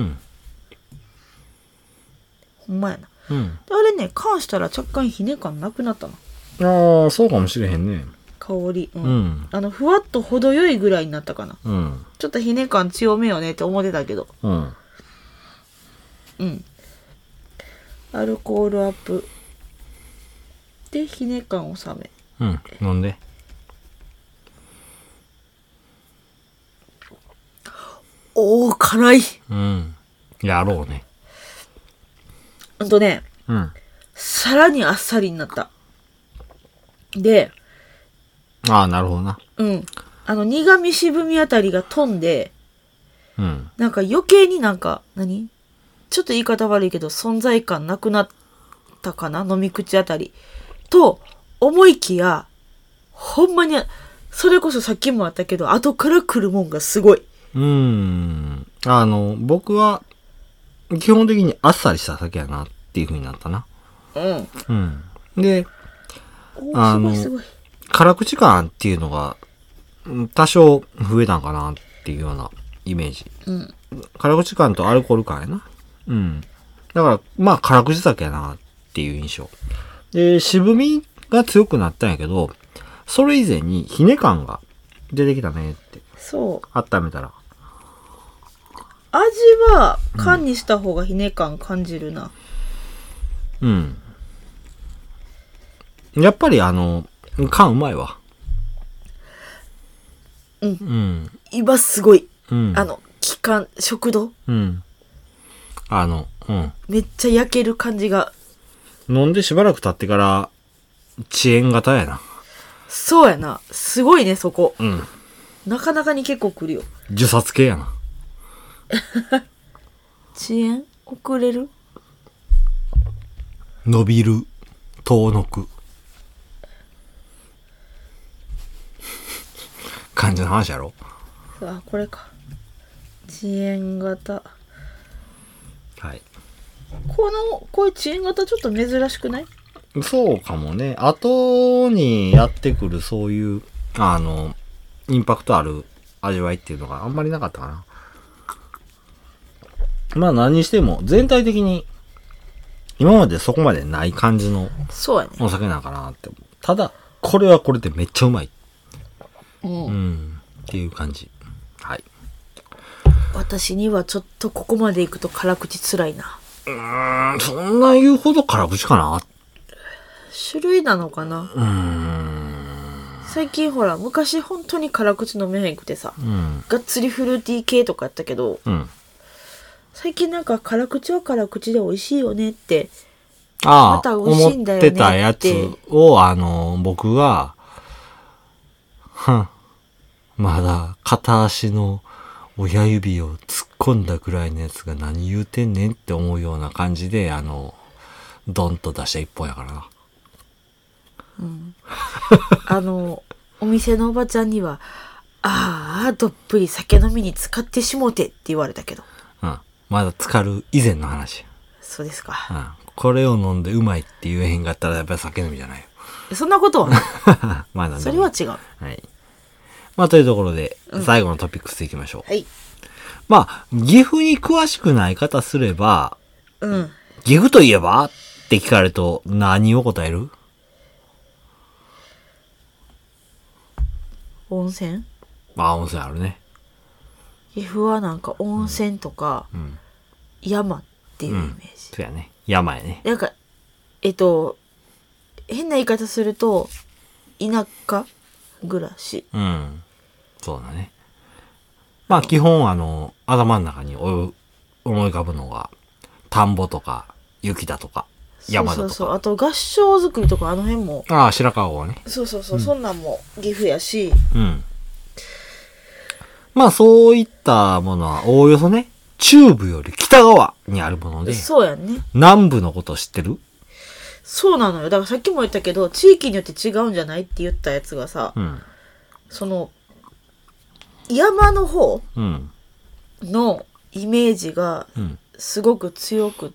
んまやな。あれね、缶したら若干ひね感なくなったな。そうかもしれへんね。 香り。ふわっと程よいぐらいになったかな。ちょっとひね感強めよねって思ってたけど。アルコールアップ。で、ひね感を冷め。 飲んで。 辛い。 やろうね。 さらにあっさりになった。で、 なるほどな。 苦味渋みあたりが飛んで、なんか余計になんか、ちょっと言い方悪いけど、存在感なくなったかな、飲み口あたり。と、思いきや、ほんまに、それこそさっきもあったけど、後から来るもんがすごい。 僕は、基本的にあっさりした酒やなっていう風になったな。うん。で、 すごい。 辛口感っていうのが、多少増えたんかなっていうようなイメージ。うん。辛口感とアルコール感やな。うん。だから、まあ、辛口酒やなっていう印象。で、渋みが強くなったんやけど、それ以前にひね感が出てきたねって。 そう。 温めたら。 味は缶にした方がひね感感じるな。 うん。やっぱり缶うまいわ。 うん。うん。今すごい。 うん。 食堂。 うん。うん。 めっちゃ焼ける感じが。 飲んでしばらく経ってから、遅延型やな。 そうやな。すごいね、そこ。 うん。 なかなかに結構来るよ。 受殺系やな。 遅延遅れる伸びる。遠のく。感じの話やろ。 あ、これか。遅延型。 はい。 こういう遅延型ちょっと珍しくない？ そうかもね。後にやってくるそういう、インパクトある味わいっていうのがあんまりなかったかな。まあ何にしても全体的に今までそこまでない感じのお酒なんかなって思う。ただ、これはこれでめっちゃうまい。うん。っていう感じ。はい。 私にはちょっとここまで行くと辛口つらいな。 そんな言うほど辛口かな？ 種類なのかな？最近ほら、昔本当に辛口飲めへんくてさ、がっつりフルーティー系とかやったけど、最近なんか辛口は辛口で美味しいよねって、また美味しいんだよねって。思ってたやつを、僕が、まだ片足の親指を突っ込んだくらいのやつが何言うてんねんって思うような感じで、ドンと出した一本やからな。 うん。お店のおばちゃんには、どっぷり酒飲みに使ってしもてって言われたけど。 うん。まだ浸かる以前の話。 そうですか。 うん。これを飲んでうまいって言えへんかったらやっぱり酒飲みじゃないよ。 そんなことはない。まあなんでそれは違う。はい。 まあというところで、最後のトピックスいきましょう。 はい。 まあ、岐阜に詳しくない方すれば、 うん。 岐阜といえばって聞かれると何を答える？ 温泉？ 温泉あるね。 岐阜はなんか温泉とか、山っていうイメージ。 そうやね。山やね。 なんか、変な言い方すると、田舎暮らし。 そうだね。まあ基本頭の中に思い浮かぶのが、田んぼとか、雪だとか、山だとか。 そう。あと合掌造りとかあの辺も。 白川郷ね。 そう。そんなんも岐阜やし。 まあそういったものはおおよそね、中部より北側にあるもので。 そうやね。 南部のこと知ってる？ そうなのよ。だからさっきも言ったけど、地域によって違うんじゃないって言ったやつがさ、山の方のイメージがすごく強くって、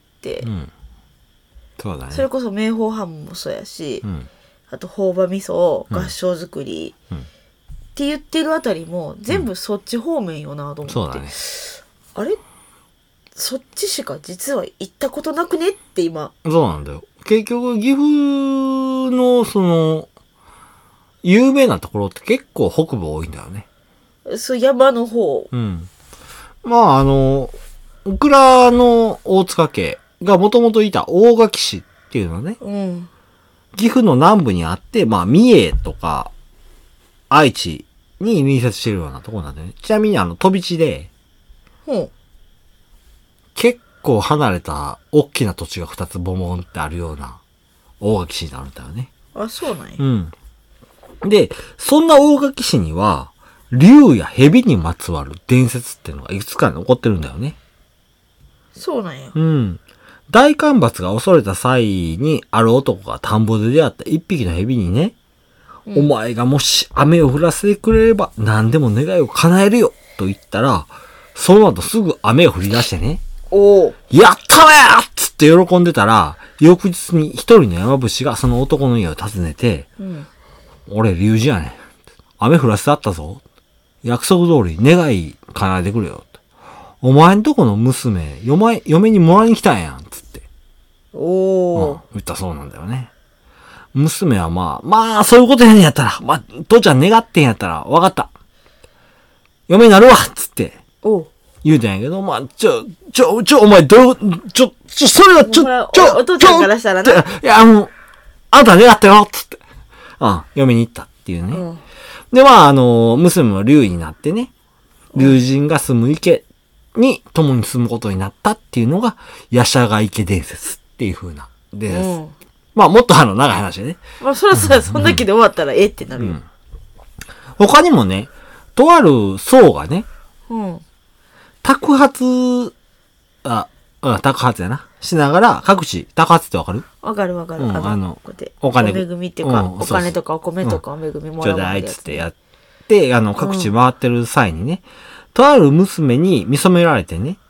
そうだね。 それこそ明宝ハムもそうやし、あと朴葉味噌、合掌造り、って言ってるあたりも全部そっち方面よなと思って、 そうだね。 あれそっちしか実は行ったことなくねって今。 そうなんだよ。結局岐阜の有名なところって結構北部多いんだよね。 そう、山の方。 まあオクラの大塚家がもともといた大垣市っていうのはね、岐阜の南部にあって、まあ三重とか愛知に隣接してるようなところなんでね。ちなみに飛び地で、結構離れた大きな土地が2つボモンってあるような大垣市になるんだよね。 そうなんや。 で、そんな大垣市には、竜や蛇にまつわる伝説っていうのがいくつか残ってるんだよね。 そうなんや。 大干ばつが恐れた際に、ある男が田んぼで出会った一匹の蛇にね、お前がもし雨を降らせてくれれば何でも願いを叶えるよと言ったら、その後すぐ雨が降り出してね。 おやったねーっつって喜んでたら、翌日に一人の山伏がその男の家を訪ねて、俺、龍二やねん。雨降らせてあったぞ。約束通り願い叶えてくれよ。お前んとこの娘、嫁にもらいに来たんやん。つって。言ったそうなんだよね。娘はまあ、そういうことやねんやったら、父ちゃん願ってんやったら、わかった。嫁になるわつって。言うてんやけど、お前、それはお父ちゃんからしたらな。 いや、もう、あんた願ったよつって。嫁に行ったっていうね。で、娘も竜になってね、竜神が住む池に共に住むことになったっていうのが、ヤシャガ池伝説っていう風な伝説。もっと長い話でね。 そらそんだけで終わったらってなるよ。 他にもね、とある僧がね、托発やな。しながら、各地、托発ってわかる？ わかる。 お金。 お恵みっていうか、お金とかお米とかお恵みもらう。 ちょうだいっつってやって、各地回ってる際にね、とある娘に見初められてね、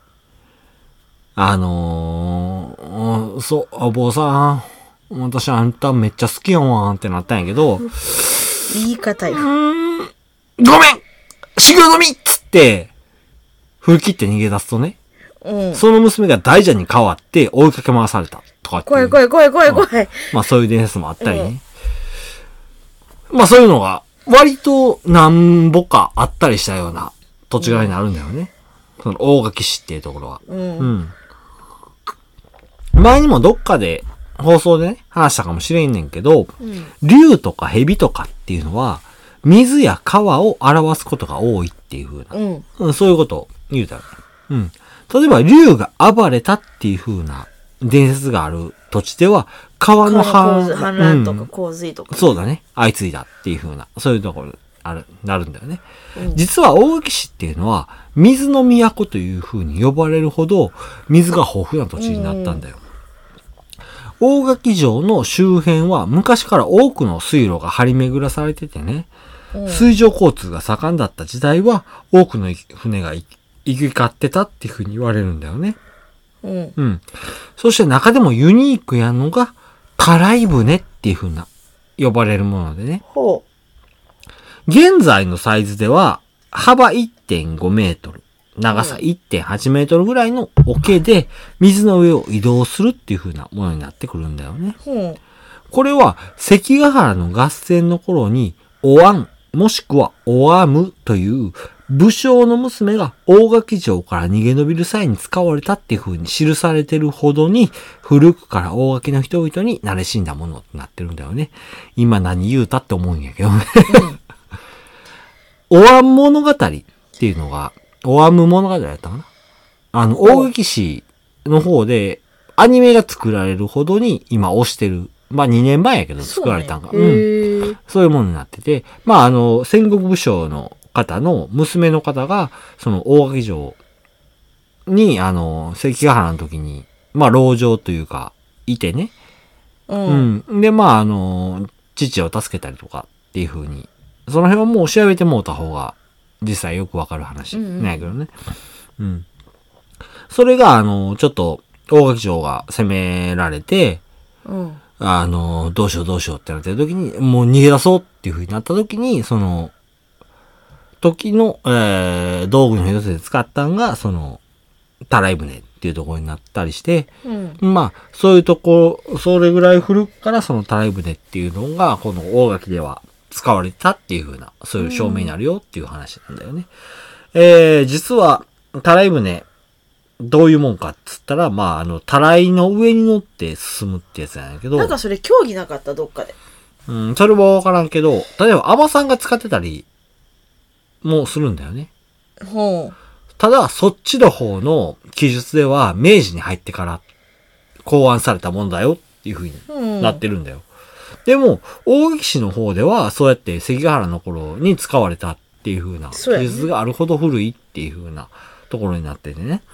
お坊さん、私あんためっちゃ好きやわんってなったんやけど、 言い方よ。 ごめん修行のみっつって、振り切って逃げ出すとね、その娘が大蛇に変わって追いかけ回されたとかって。 怖い。 そういう伝説もあったりね。そういうのが割と何ぼかあったりしたような土地柄になるんだよね。その大垣市っていうところは。前にもどっかで放送でね、話したかもしれんねんけど、竜とか蛇とかっていうのは、水や川を表すことが多いっていう風な。そういうことを言うたら。例えば、竜が暴れたっていう風な伝説がある土地では、川の氾濫とか洪水とか。 そうだね。相次いだっていう風な、そういうところなるんだよね。実は大垣市っていうのは、水の都という風に呼ばれるほど、水が豊富な土地になったんだよ。大垣城の周辺は昔から多くの水路が張り巡らされててね、水上交通が盛んだった時代は多くの船が行き交ってたっていう風に言われるんだよね。そして中でもユニークやのが、たらい船っていう風な呼ばれるものでね。現在のサイズでは幅 1.5 メートル。長さ 1.8 メートルぐらいの桶で水の上を移動するっていう風なものになってくるんだよね。これは関ヶ原の合戦の頃にお椀もしくはおあむという武将の娘が大垣城から逃げ延びる際に使われたっていう風に記されてるほどに古くから大垣の人々に慣れ親んだものになってるんだよね。今何言うたって思うんやけどね。お椀物語っていうのがおあむ物語だったかな。大垣市の方で、アニメが作られるほどに今推してる。2年前やけど作られたんか。そういうものになってて、戦国武将の方の娘の方が、その大垣城に、関ヶ原の時に、籠城というか、いてね。で、父を助けたりとかっていう風に、その辺はもう調べてもうた方が、実際よくわかる話なんやけどね。それが、ちょっと、大垣城が攻められて、どうしようってなってる時に、もう逃げ出そうっていう風になった時に、その、時の、道具の一つで使ったのが、その、たらい船っていうところになったりして、そういうところ、それぐらい古くからそのたらい船っていうのが、この大垣では、使われたっていう風な、そういう証明になるよっていう話なんだよね。実は、たらい船、どういうもんかっつったら、たらいの上に乗って進むってやつなんやけど。 なんかそれ競技なかったどっかで。 それはわからんけど、例えば、海女さんが使ってたり、もするんだよね。ただ、そっちの方の記述では、明治に入ってから考案されたものだよっていう風になってるんだよ。でも、大垣市の方では、そうやって関ヶ原の頃に使われたっていう風な、記述があるほど古いっていう風なところになっててね。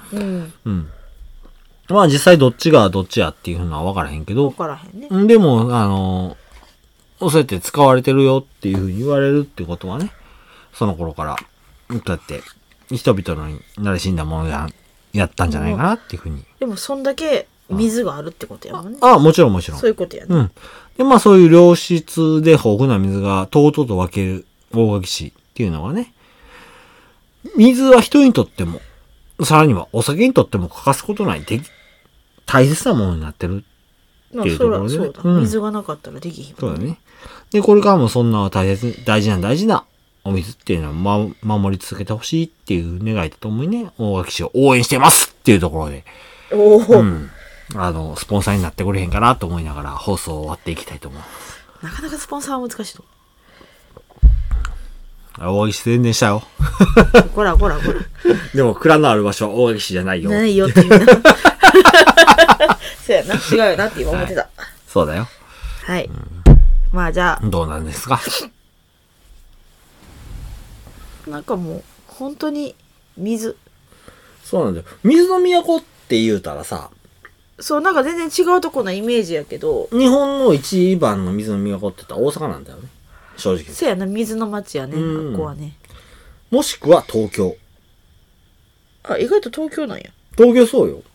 実際どっちがどっちやっていう風なのは分からへんけど。 分からへんね。 でも、そうやって使われてるよっていう風に言われるってことはね、その頃から、こうやって人々の慣れ死んだものやったんじゃないかなっていうふうに。 でもそんだけ水があるってことやもんね。 もちろんもちろん。 そういうことやね。 うん。で、まあそういう良質で豊富な水がとうとうと分ける大垣市っていうのはね、水は人にとっても、さらにはお酒にとっても欠かすことない大切なものになってるっていうところで、ね。 そうだ、水がなかったらできひん、 そうだね。で、これからもそんな大事なお水っていうのは守り続けてほしいっていう願いとともにね、大垣市を応援してますっていうところで、 おお、 スポンサーになってくれへんかなと思いながら放送を終わっていきたいと思います。 なかなかスポンサーは難しいと。 大垣市宣伝したよ。 こら。 でも蔵のある場所は大垣市じゃないよ。 ないよって言うな。そうやな。違うよなって今思ってた。 そうだよ。 はい。まあじゃあ。 どうなんですか。 なんかもう、本当に水。 そうなんだよ。水の都って言うたらさ。 そう、なんか全然違うとこのイメージやけど。 日本の一番の水の都って言ったら大阪なんだよね。正直。 そうやな、水の町やね、ここはね。 もしくは東京。 意外と東京なんや。 東京そうよ。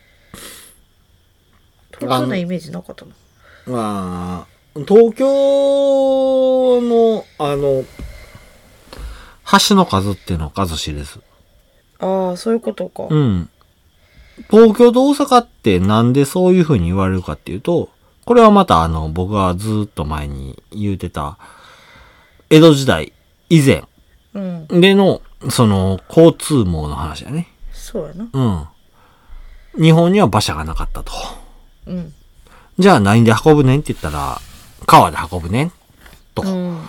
東京のイメージなかったな。 まあ、東京の、橋の数っていうのは数知れず。 ああ、そういうことか。 うん。東京と大阪ってなんでそういう風に言われるかっていうと、これはまた僕がずっと前に言うてた、江戸時代以前での、交通網の話だね。 そうやな。 うん。日本には馬車がなかったと。 うん。 じゃあ何で運ぶねんって言ったら、川で運ぶねんと。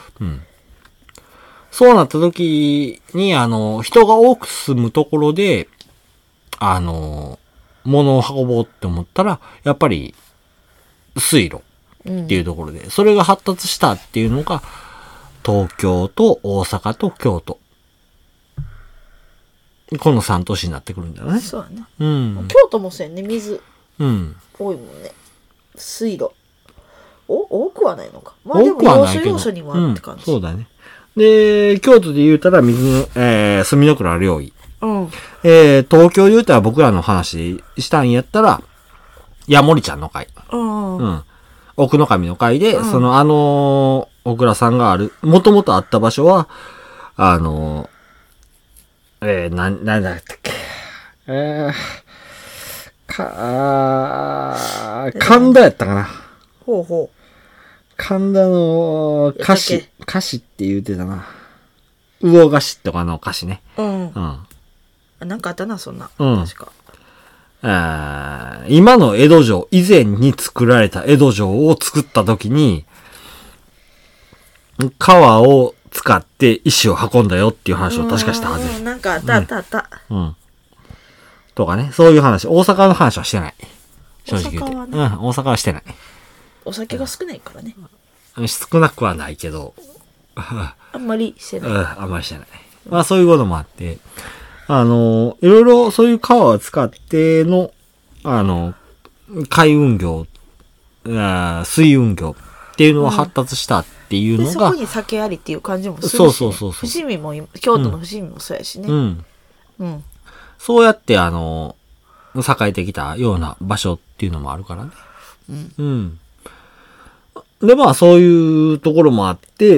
そうなった時に、人が多く住むところで、物を運ぼうって思ったら、やっぱり、水路っていうところで、それが発達したっていうのが、東京と大阪と京都。この3都市になってくるんだよね。 そうだね。京都もそうやね、水。多いもんね。水路。多くはないのか。まあでも要所にもあるって感じ。 そうだね。で、京都で言うたら墨の倉料理。東京で言うたら僕らの話したんやったら、ヤモリちゃんの会。奥の神の会で、小倉さんがもともとあった場所は、なんだったっけ。神田やったかな。 ほうほう。 神田の菓子って言うてたな。魚菓子とかの菓子ね。 なんかあったな、そんな。確か。 今の江戸城、以前に作られた江戸城を作った時に、川を使って石を運んだよっていう話を確かしたはず。 なんかあった。 とかね、そういう話。大阪の話はしてない。正直言うて。大阪はしてない。 お酒が少ないからね。 少なくはないけど。 あんまりしてない。 あんまりしてない。まあそういうこともあって、いろいろそういう川を使っての、海運業、水運業っていうのは発達したっていうのが。 そこに酒ありっていう感じもするし、ね。そう。伏見も、京都の伏見もそうやしね。 そうやって、栄えてきたような場所っていうのもあるからね。で、まあそういうところもあって、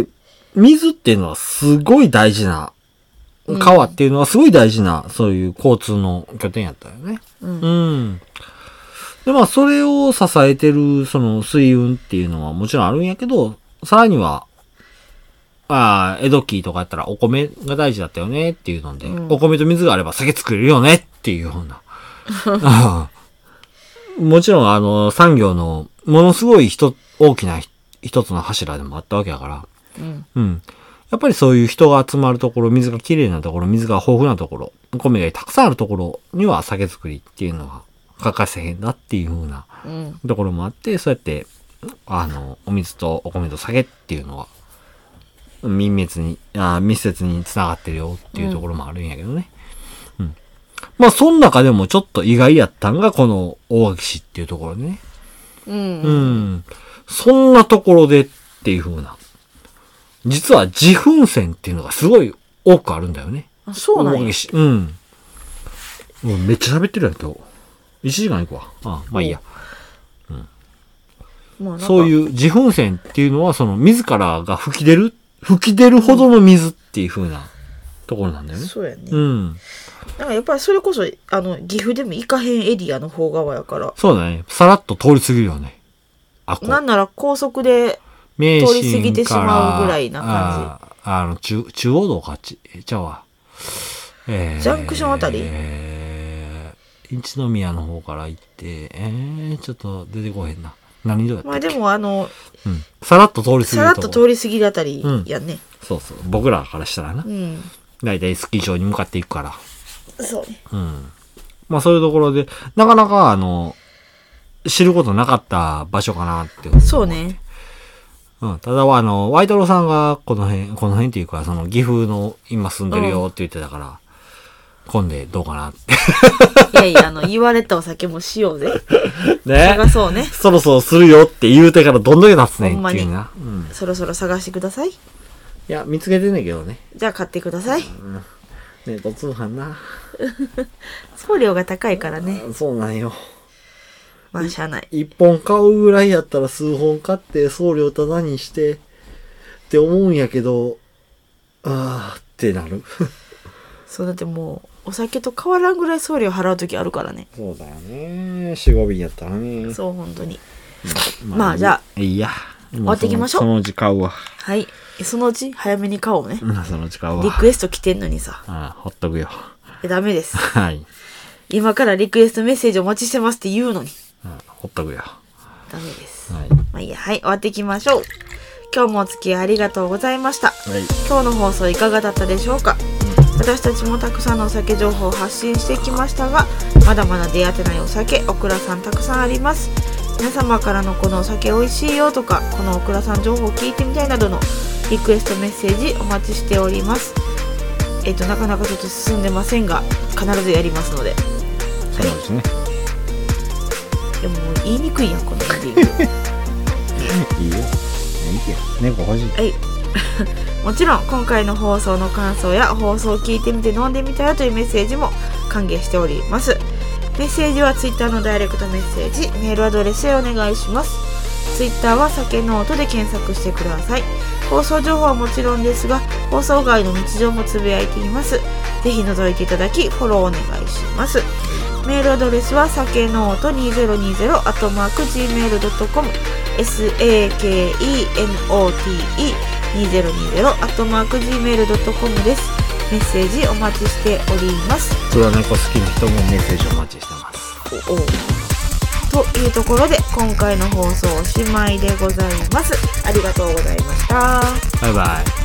水っていうのはすごい大事な、川っていうのはすごい大事な、そういう交通の拠点やったよね。で、まあそれを支えてる、その水運っていうのはもちろんあるんやけど、さらには、江戸期とかやったらお米が大事だったよねっていうので、お米と水があれば酒作れるよねっていうような。もちろん産業のものすごい大きな一つの柱でもあったわけだから。やっぱりそういう人が集まるところ、水がきれいなところ、水が豊富なところ、米がたくさんあるところには酒造りっていうのは欠かせへんだっていう風なところもあって、そうやって、お水とお米と酒っていうのは、密接に繋がってるよっていうところもあるんやけどね。まあ、その中でもちょっと意外やったんが、この大垣市っていうところでね。そんなところでっていう風な。実は自噴泉っていうのがすごい多くあるんだよね。 あ、そうなんや。 うん。もうめっちゃ喋ってるやん、今日。1時間いくわ。あ、まあいいや。うん。まあ、そういう自噴泉っていうのは、その自らが吹き出るほどの水っていう風なところなんだよね。 そうやね。 うん。 だからやっぱりそれこそ、岐阜でも行かへんエリアの方側やから。 そうだね。さらっと通り過ぎるよね。 なんなら高速で通り過ぎてしまうぐらいな感じ。中央道かちゃうわ。 ジャンクションあたり一宮の方から行って、ちょっと出てこへんな。何度やったっけ。 まあでもさらっと通り過ぎるとこ。 さらっと通り過ぎるあたりやね。 そうそう。僕らからしたらな。だいたいスキー場に向かっていくから。 そうね。 まあそういうところで、なかなか知ることなかった場所かなって思う。 そうね。 ただワイトロさんがこの辺っていうか、その岐阜の今住んでるよって言ってたから、今でどうかなって。 いやいや、言われたお酒もしようぜ。 ね。 探そうね。 そろそろするよって言うてからどんだけ経つねんっていうな。 そろそろ探してください。いや、見つけてんねんけどね。 じゃあ買ってください。 ネット通販な。 送料が高いからね。 そうなんよ。 まあ、しゃあない。 一本買うぐらいやったら数本買って送料タダにしてって思うんやけど、ってなる。 そう、だってもう、お酒と変わらんぐらい送料払うときあるからね。 そうだよね。4、5便やったらね。 そう、本当に。まあ、じゃあ。 いいや。 終わっていきましょう。 そのうち買うわ。 はい。そのうち早めに買おうね。 そのうち買うわ。 リクエスト来てんのにさ。 ほっとくよ。 ダメです。 はい。 今からリクエストメッセージお待ちしてますって言うのに。 ほっとくよ。 ダメです。 はい。 まあいいや。はい。終わっていきましょう。今日もお付き合いありがとうございました。はい。今日の放送いかがだったでしょうか。私たちもたくさんのお酒情報を発信してきましたが、まだまだ出会ってないお酒、オクラさんたくさんあります。皆様からのこのお酒美味しいよとか、このオクラさん情報を聞いてみたいなどのリクエストメッセージお待ちしております。なかなかちょっと進んでませんが、必ずやりますので。 そうですね。 でも言いにくいやん、このエンディング。いいよ。 いいよ。猫欲しい。 はい。もちろん今回の放送の感想や放送を聞いてみて飲んでみたよというメッセージも歓迎しております。メッセージは Twitter のダイレクトメッセージ、メールアドレスへお願いします。Twitter は酒ノートで検索してください。放送情報はもちろんですが、放送外の日常もつぶやいています。ぜひ覗いていただきフォローお願いします。メールアドレスは酒ノート2020@gmail.com sakenote2020@gmail.com です。メッセージお待ちしております。 黒猫好きな人もメッセージお待ちしてます。 というところで今回の放送おしまいでございます。ありがとうございました。 バイバイ。